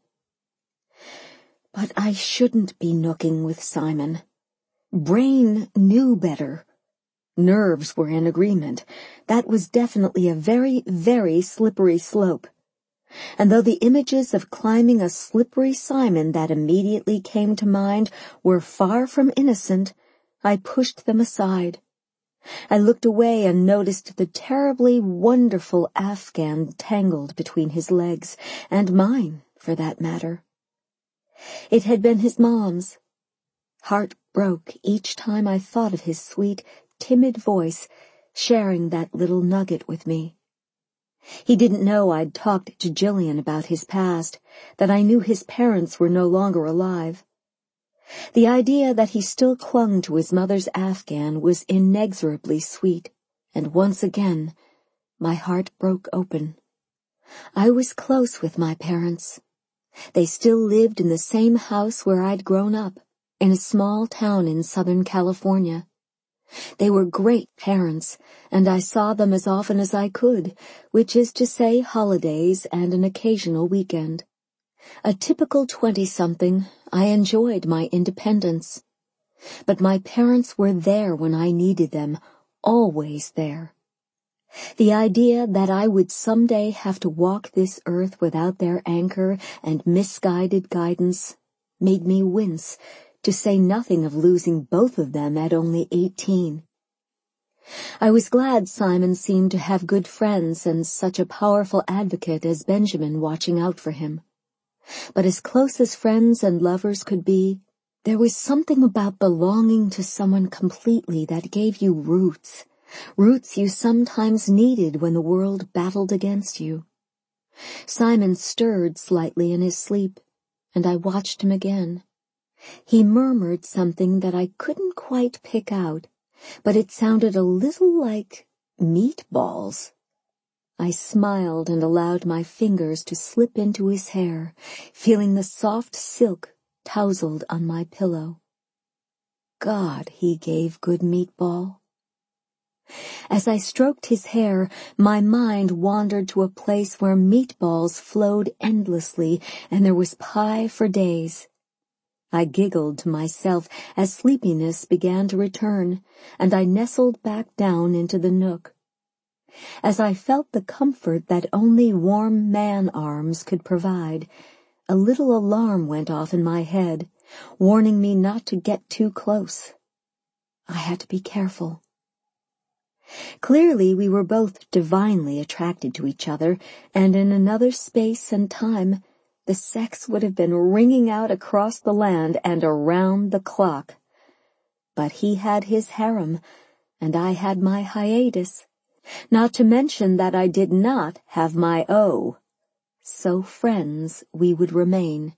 [SPEAKER 1] But I shouldn't be nooking with Simon. Brain knew better. Nerves were in agreement. That was definitely a very, very slippery slope. And though the images of climbing a slippery Simon that immediately came to mind were far from innocent, I pushed them aside. I looked away and noticed the terribly wonderful Afghan tangled between his legs, and mine, for that matter. It had been his mom's. Heart broke each time I thought of his sweet, timid voice sharing that little nugget with me. He didn't know I'd talked to Jillian about his past, that I knew his parents were no longer alive. The idea that he still clung to his mother's Afghan was inexorably sweet, and once again, my heart broke open. I was close with my parents. They still lived in the same house where I'd grown up, in a small town in Southern California. They were great parents, and I saw them as often as I could, which is to say holidays and an occasional weekend. A typical twenty-something, I enjoyed my independence. But my parents were there when I needed them, always there. The idea that I would someday have to walk this earth without their anchor and misguided guidance made me wince, to say nothing of losing both of them at only eighteen. I was glad Simon seemed to have good friends and such a powerful advocate as Benjamin watching out for him. But as close as friends and lovers could be, there was something about belonging to someone completely that gave you roots, roots you sometimes needed when the world battled against you. Simon stirred slightly in his sleep, and I watched him again. He murmured something that I couldn't quite pick out, but it sounded a little like meatballs. I smiled and allowed my fingers to slip into his hair, feeling the soft silk tousled on my pillow. God, he gave good meatball. As I stroked his hair, my mind wandered to a place where meatballs flowed endlessly and there was pie for days. I giggled to myself as sleepiness began to return, and I nestled back down into the nook. As I felt the comfort that only warm man-arms could provide, a little alarm went off in my head, warning me not to get too close. I had to be careful. Clearly we were both divinely attracted to each other, and in another space and time, the sex would have been ringing out across the land and around the clock. But he had his harem, and I had my hiatus, not to mention that I did not have my O. So friends we would remain.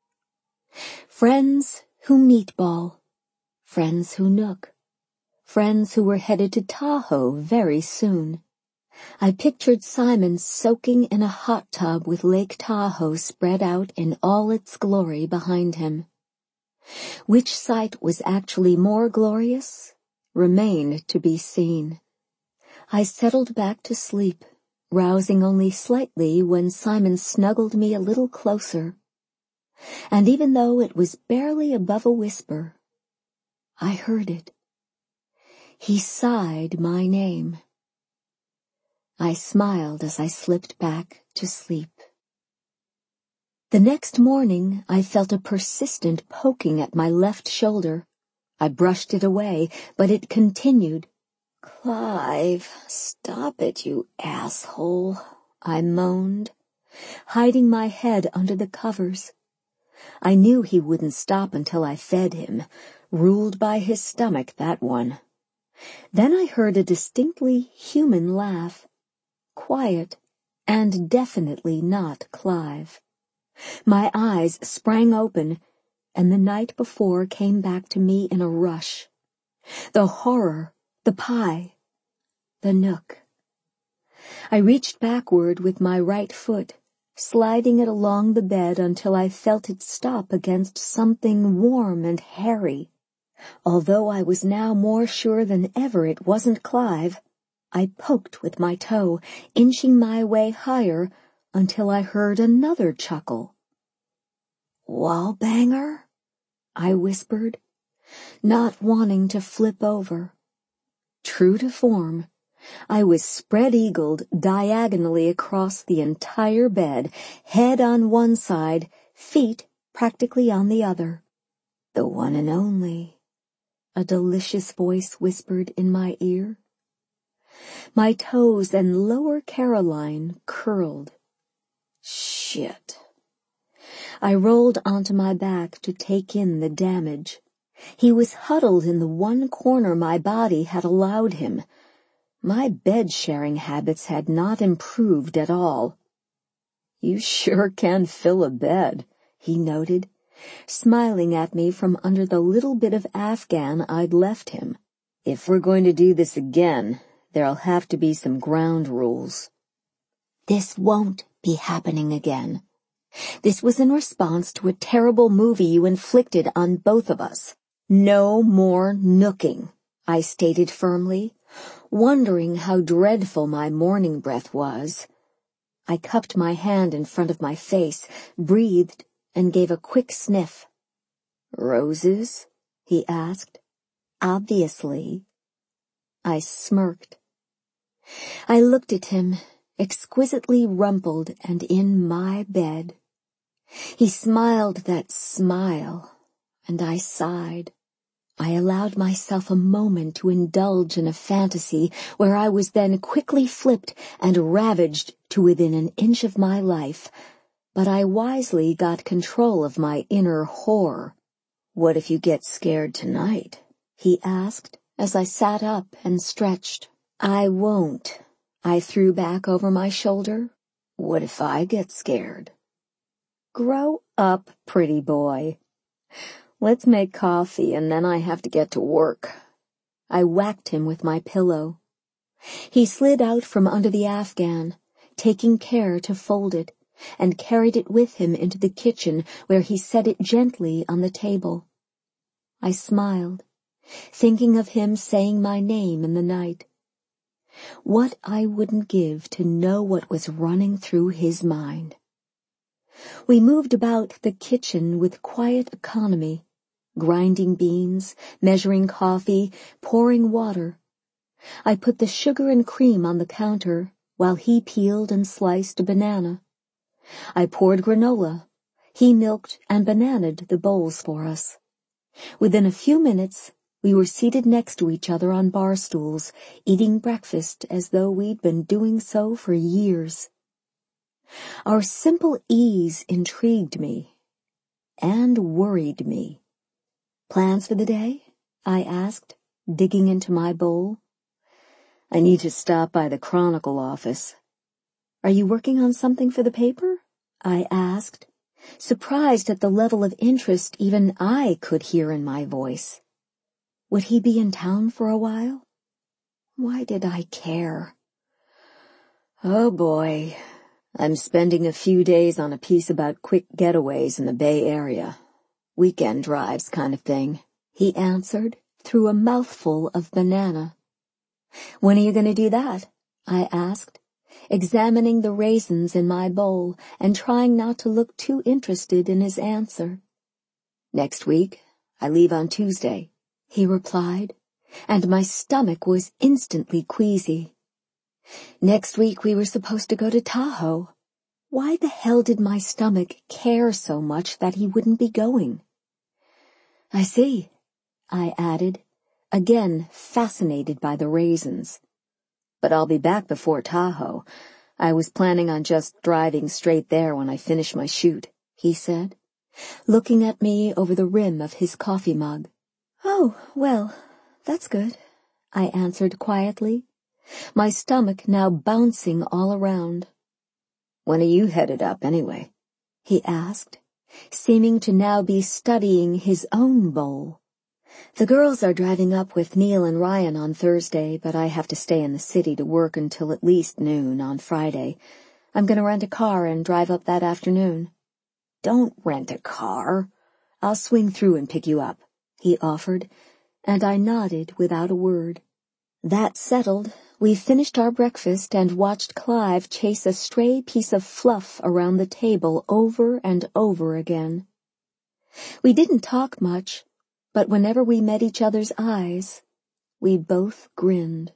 [SPEAKER 1] Friends who meatball, friends who nook, friends who were headed to Tahoe very soon. I pictured Simon soaking in a hot tub with Lake Tahoe spread out in all its glory behind him. Which sight was actually more glorious remained to be seen. I settled back to sleep, rousing only slightly when Simon snuggled me a little closer. And even though it was barely above a whisper, I heard it. He sighed my name. I smiled as I slipped back to sleep. The next morning, I felt a persistent poking at my left shoulder. I brushed it away, but it continued. "Clive, stop it, you asshole," I moaned, hiding my head under the covers. I knew he wouldn't stop until I fed him, ruled by his stomach, that one. Then I heard a distinctly human laugh, quiet and definitely not Clive. My eyes sprang open, and the night before came back to me in a rush. The horror, the pie, the nook. I reached backward with my right foot, sliding it along the bed until I felt it stop against something warm and hairy. Although I was now more sure than ever it wasn't Clive, I poked with my toe, inching my way higher until I heard another chuckle. "Wallbanger?" I whispered, not wanting to flip over. True to form, I was spread-eagled diagonally across the entire bed, head on one side, feet practically on the other. "The one and only," a delicious voice whispered in my ear. My toes and lower Caroline curled. Shit. I rolled onto my back to take in the damage. He was huddled in the one corner my body had allowed him. My bed-sharing habits had not improved at all. "You sure can fill a bed," he noted, smiling at me from under the little bit of Afghan I'd left him. "If we're going to do this again, there'll have to be some ground rules." This won't be happening again. This was in response to a terrible movie you inflicted on both of us. No more nooking, I stated firmly, wondering how dreadful my morning breath was. I cupped my hand in front of my face, breathed, and gave a quick sniff. "Roses?" he asked. "Obviously." I smirked. I looked at him, exquisitely rumpled and in my bed. He smiled that smile, and I sighed. I allowed myself a moment to indulge in a fantasy where I was then quickly flipped and ravaged to within an inch of my life, but I wisely got control of my inner horror. "What if you get scared tonight?" he asked as I sat up and stretched. "I won't," I threw back over my shoulder. "What if I get scared?" "Grow up, pretty boy. Let's make coffee and then I have to get to work." I whacked him with my pillow. He slid out from under the Afghan, taking care to fold it, and carried it with him into the kitchen where he set it gently on the table. I smiled, thinking of him saying my name in the night. What I wouldn't give to know what was running through his mind. We moved about the kitchen with quiet economy, grinding beans, measuring coffee, pouring water. I put the sugar and cream on the counter while he peeled and sliced a banana. I poured granola. He milked and bananaed the bowls for us. Within a few minutes, we were seated next to each other on bar stools, eating breakfast as though we'd been doing so for years. Our simple ease intrigued me and worried me. "Plans for the day?" I asked, digging into my bowl. I need to stop by the Chronicle office. Are you working on something for the paper? I asked, surprised at the level of interest even I could hear in my voice. Would he be in town for a while? Why did I care? Oh boy, I'm spending a few days on a piece about quick getaways in the Bay Area. Weekend drives kind of thing, he answered through a mouthful of banana. When are you going to do that? I asked, examining the raisins in my bowl and trying not to look too interested in his answer. Next week. I leave on Tuesday, he replied, and my stomach was instantly queasy. Next week we were supposed to go to Tahoe. Why the hell did my stomach care so much that he wouldn't be going? I see, I added, again fascinated by the raisins. But I'll be back before Tahoe. I was planning on just driving straight there when I finish my shoot, he said, looking at me over the rim of his coffee mug. Oh, well, that's good, I answered quietly, my stomach now bouncing all around. When are you headed up, anyway? He asked, seeming to now be studying his own bowl. The girls are driving up with Neil and Ryan on Thursday, but I have to stay in the city to work until at least noon on Friday. I'm going to rent a car and drive up that afternoon. Don't rent a car. I'll swing through and pick you up, he offered, and I nodded without a word. That settled, we finished our breakfast and watched Clive chase a stray piece of fluff around the table over and over again. We didn't talk much, but whenever we met each other's eyes, we both grinned.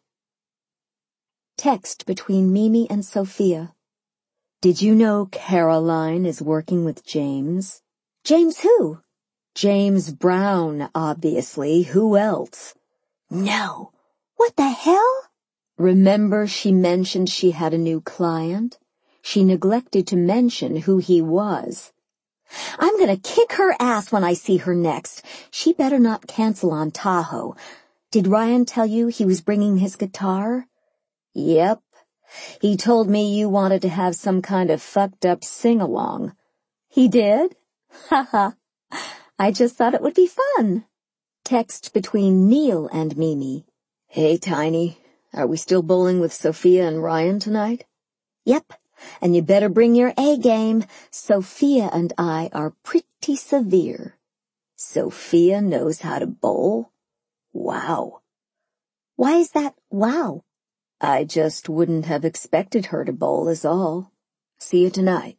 [SPEAKER 1] Text between Mimi and Sophia. Did you know Caroline is working with James? James who? James Brown, obviously. Who else? No. What the hell? Remember she mentioned she had a new client? She neglected to mention who he was. I'm gonna kick her ass when I see her next. She better not cancel on Tahoe. Did Ryan tell you he was bringing his guitar? Yep. He told me you wanted to have some kind of fucked up sing-along. He did? Haha. I just thought it would be fun. Text between Neil and Mimi. Hey, Tiny. Are we still bowling with Sophia and Ryan tonight? Yep. And you better bring your A-game. Sophia and I are pretty severe. Sophia knows how to bowl? Wow. Why is that wow? I just wouldn't have expected her to bowl is all. See you tonight.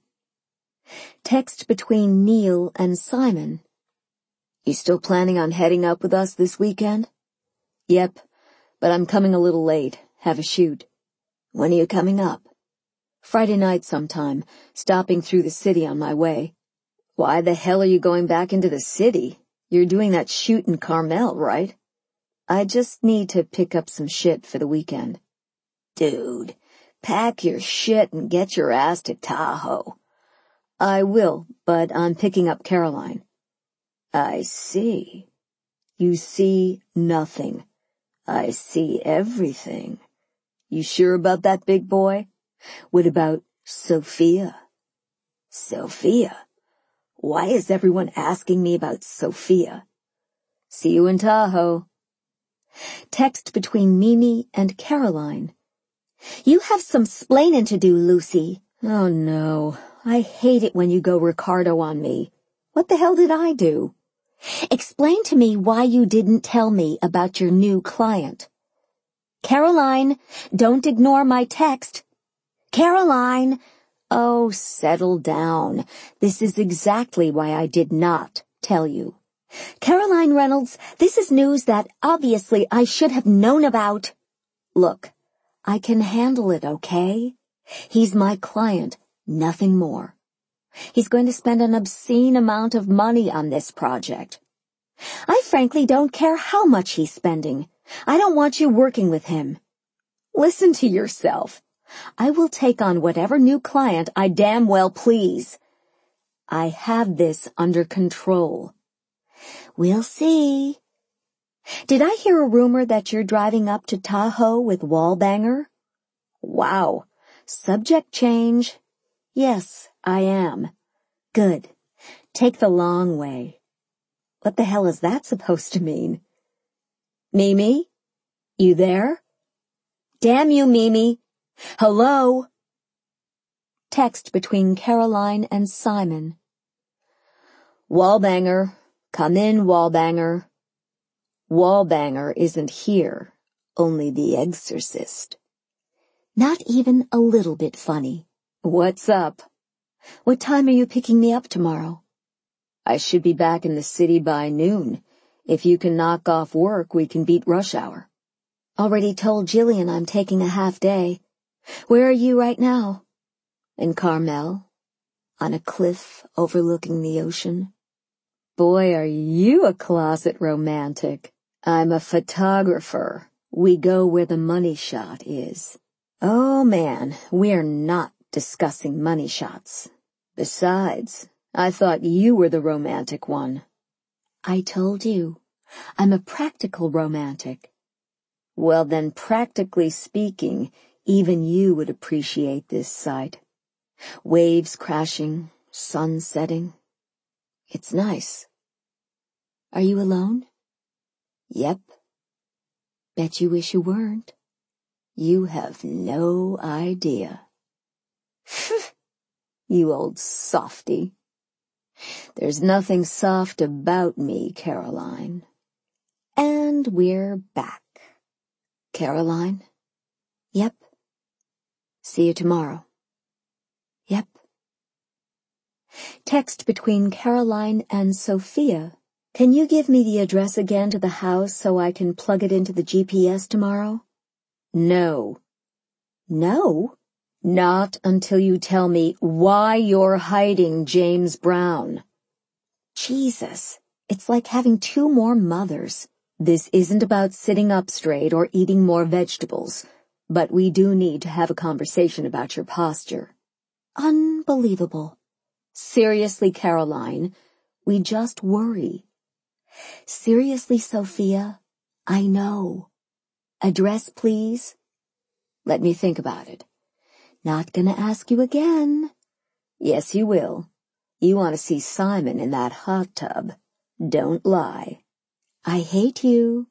[SPEAKER 1] Text between Neil and Simon. You still planning on heading up with us this weekend? Yep, but I'm coming a little late. Have a shoot. When are you coming up? Friday night sometime, stopping through the city on my way. Why the hell are you going back into the city? You're doing that shoot in Carmel, right? I just need to pick up some shit for the weekend. Dude, pack your shit and get your ass to Tahoe. I will, but I'm picking up Caroline. I see. You see nothing. I see everything. You sure about that, big boy? What about Sophia? Sophia? Why is everyone asking me about Sophia? See you in Tahoe. Text between Mimi and Caroline. You have some splainin' to do, Lucy. Oh no, I hate it when you go Ricardo on me. What the hell did I do? Explain to me why you didn't tell me about your new client. Caroline, don't ignore my text. Caroline! Oh, settle down. This is exactly why I did not tell you. Caroline Reynolds, this is news that obviously I should have known about. Look, I can handle it, okay? He's my client, nothing more. He's going to spend an obscene amount of money on this project. I frankly don't care how much he's spending. I don't want you working with him. Listen to yourself. I will take on whatever new client I damn well please. I have this under control. We'll see. Did I hear a rumor that you're driving up to Tahoe with Wallbanger? Wow. Subject change. Yes, I am. Good. Take the long way. What the hell is that supposed to mean? Mimi? You there? Damn you, Mimi. Hello? Text between Caroline and Simon. Wallbanger. Come in, Wallbanger. Wallbanger isn't here, only the exorcist. Not even a little bit funny. What's up? What time are you picking me up tomorrow? I should be back in the city by noon. If you can knock off work, we can beat rush hour. Already told Jillian I'm taking a half day. Where are you right now? In Carmel, on a cliff overlooking the ocean. Boy, are you a closet romantic. I'm a photographer. We go where the money shot is. Oh man, we're not discussing money shots. Besides, I thought you were the romantic one. I told you, I'm a practical romantic. Well then, practically speaking, even you would appreciate this sight. Waves crashing, sun setting. It's nice. Are you alone? Yep. Bet you wish you weren't. You have no idea. You old softy. There's nothing soft about me, Caroline. And we're back. Caroline? Yep. See you tomorrow. Yep. Text between Caroline and Sophia. Can you give me the address again to the house so I can plug it into the G P S tomorrow? No. No? Not until you tell me why you're hiding James Brown. Jesus, it's like having two more mothers. This isn't about sitting up straight or eating more vegetables, but we do need to have a conversation about your posture. Unbelievable. Seriously, Caroline, we just worry. Seriously, Sophia, I know. Address, please? Let me think about it. Not gonna ask you again. Yes, you will. You want to see Simon in that hot tub. Don't lie. I hate you.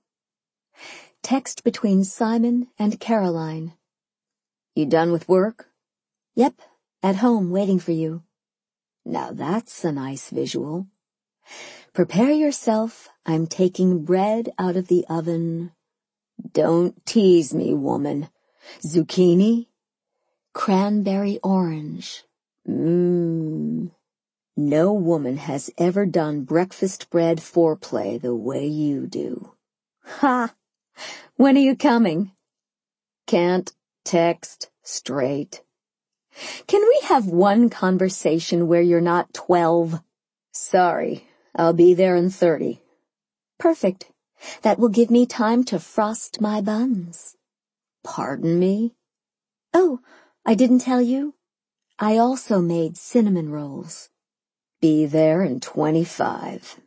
[SPEAKER 1] Text between Simon and Caroline. You done with work? Yep, at home waiting for you. Now that's a nice visual. Prepare yourself. I'm taking bread out of the oven. Don't tease me, woman. Zucchini? Cranberry orange. Mmm. No woman has ever done breakfast bread foreplay the way you do. Ha! When are you coming? Can't text straight. Can we have one conversation where you're not twelve? Sorry, I'll be there in thirty. Perfect. That will give me time to frost my buns. Pardon me? Oh, I didn't tell you. I also made cinnamon rolls. Be there in twenty-five.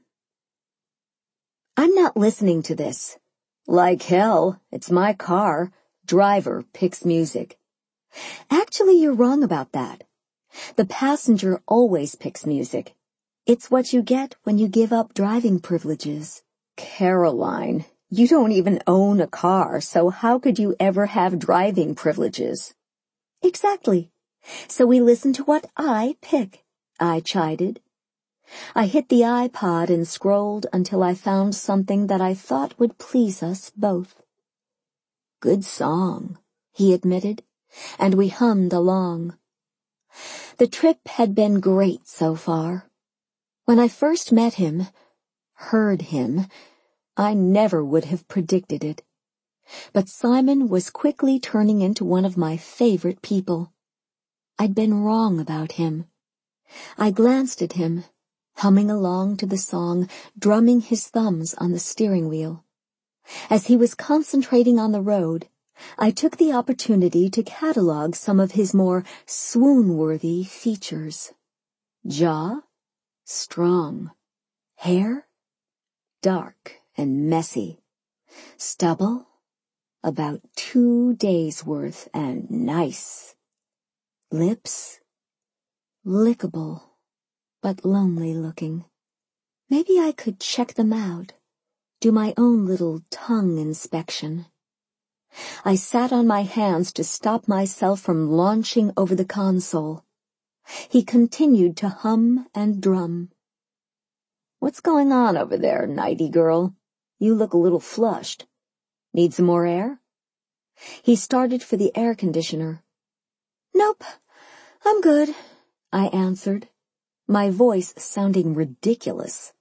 [SPEAKER 1] I'm not listening to this. Like hell, it's my car. Driver picks music. Actually, you're wrong about that. The passenger always picks music. It's what you get when you give up driving privileges. Caroline, you don't even own a car, so how could you ever have driving privileges? Exactly. So we listen to what I pick, I chided. I hit the iPod and scrolled until I found something that I thought would please us both. Good song, he admitted, and we hummed along. The trip had been great so far. When I first met him, heard him, I never would have predicted it. But Simon was quickly turning into one of my favorite people. I'd been wrong about him. I glanced at him, humming along to the song, drumming his thumbs on the steering wheel. As he was concentrating on the road, I took the opportunity to catalogue some of his more swoon-worthy features. Jaw? Strong. Hair? Dark and messy. Stubble? About two days' worth, and nice. Lips? Lickable, but lonely looking. Maybe I could check them out, do my own little tongue inspection. I sat on my hands to stop myself from launching over the console. He continued to hum and drum. What's going on over there, nighty girl? You look a little flushed. Need some more air? He started for the air conditioner. Nope, I'm good, I answered, my voice sounding ridiculous.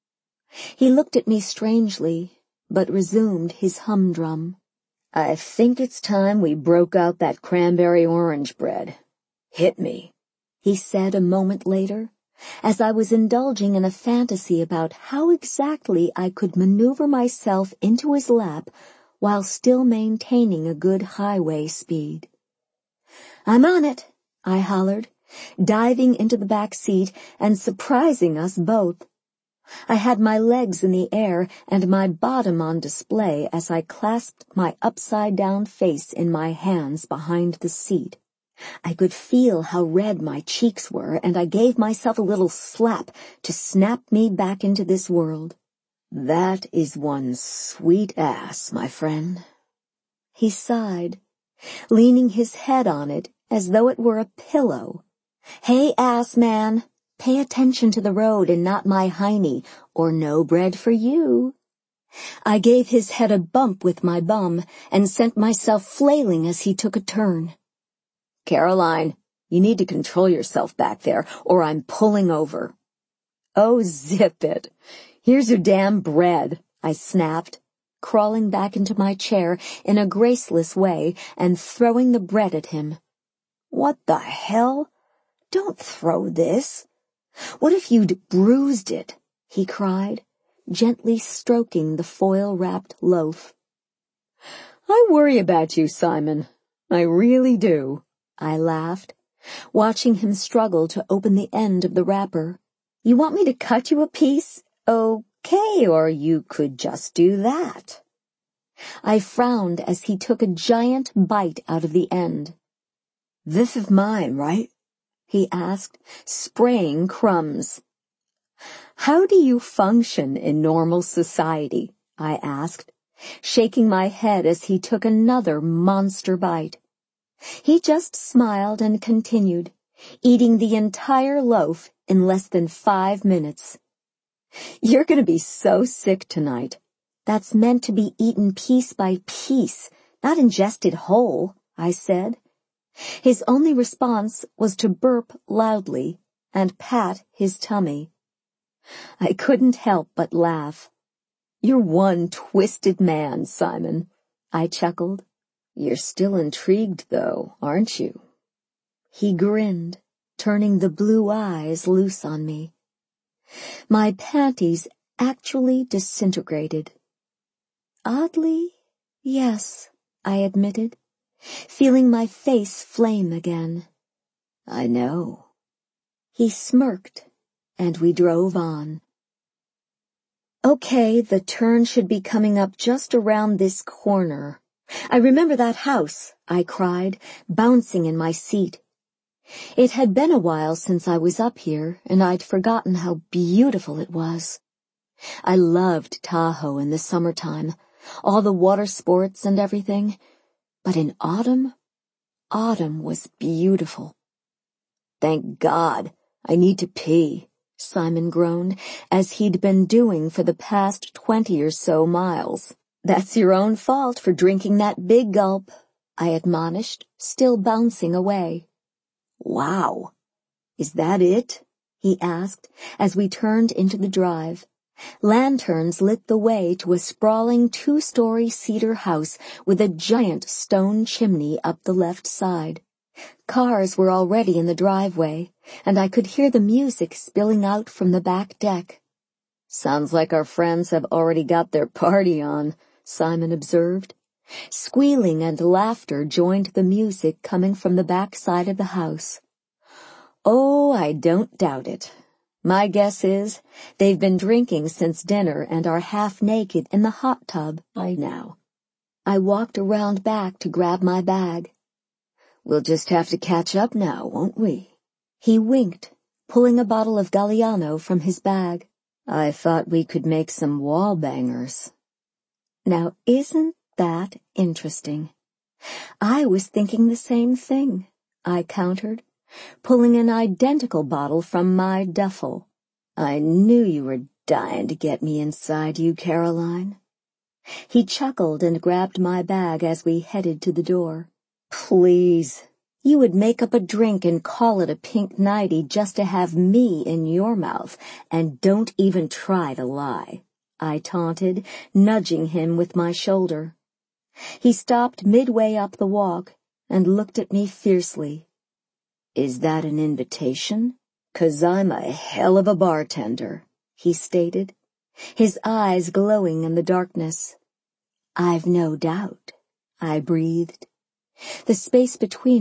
[SPEAKER 1] He looked at me strangely, but resumed his humdrum. I think it's time we broke out that cranberry orange bread. Hit me, he said a moment later, as I was indulging in a fantasy about how exactly I could maneuver myself into his lap while still maintaining a good highway speed. I'm on it, I hollered, diving into the back seat and surprising us both. I had my legs in the air and my bottom on display as I clasped my upside-down face in my hands behind the seat. I could feel how red my cheeks were, and I gave myself a little slap to snap me back into this world. That is one sweet ass, my friend. He sighed, leaning his head on it as though it were a pillow. Hey, ass man, pay attention to the road and not my hiney, or no bread for you. I gave his head a bump with my bum and sent myself flailing as he took a turn. Caroline, you need to control yourself back there, or I'm pulling over. Oh, zip it. Here's your damn bread, I snapped, crawling back into my chair in a graceless way and throwing the bread at him. What the hell? Don't throw this. What if you'd bruised it? He cried, gently stroking the foil-wrapped loaf. I worry about you, Simon. I really do, I laughed, watching him struggle to open the end of the wrapper. You want me to cut you a piece? Okay, or you could just do that. I frowned as he took a giant bite out of the end. This is mine, right? He asked, spraying crumbs. How do you function in normal society? I asked, shaking my head as he took another monster bite. He just smiled and continued, eating the entire loaf in less than five minutes. You're going to be so sick tonight. That's meant to be eaten piece by piece, not ingested whole, I said. His only response was to burp loudly and pat his tummy. I couldn't help but laugh. You're one twisted man, Simon, I chuckled. You're still intrigued, though, aren't you? He grinned, turning the blue eyes loose on me. My panties actually disintegrated. Oddly, yes, I admitted, feeling my face flame again. I know. He smirked, and we drove on. Okay, the turn should be coming up just around this corner. I remember that house, I cried, bouncing in my seat. It had been a while since I was up here, and I'd forgotten how beautiful it was. I loved Tahoe in the summertime, all the water sports and everything, but in autumn, autumn was beautiful. Thank God, I need to pee, Simon groaned, as he'd been doing for the past twenty or so miles. That's your own fault for drinking that big gulp, I admonished, still bouncing away. Wow, is that it? He asked, as we turned into the drive. Lanterns lit the way to a sprawling two-story cedar house with a giant stone chimney up the left side. Cars were already in the driveway, and I could hear the music spilling out from the back deck. Sounds like our friends have already got their party on, Simon observed. Squealing and laughter joined the music coming from the back side of the house. Oh, I don't doubt it. My guess is they've been drinking since dinner and are half naked in the hot tub by now. I walked around back to grab my bag. We'll just have to catch up now, won't we? He winked, pulling a bottle of Galliano from his bag. I thought we could make some wall bangers. Now isn't that interesting? I was thinking the same thing, I countered, pulling an identical bottle from my duffel. I knew you were dying to get me inside you, Caroline. He chuckled and grabbed my bag as we headed to the door. Please, you would make up a drink and call it a pink nightie just to have me in your mouth, and don't even try to lie, I taunted, nudging him with my shoulder. He stopped midway up the walk and looked at me fiercely. Is that an invitation? 'Cause I'm a hell of a bartender, he stated, his eyes glowing in the darkness. I've no doubt, I breathed. The space between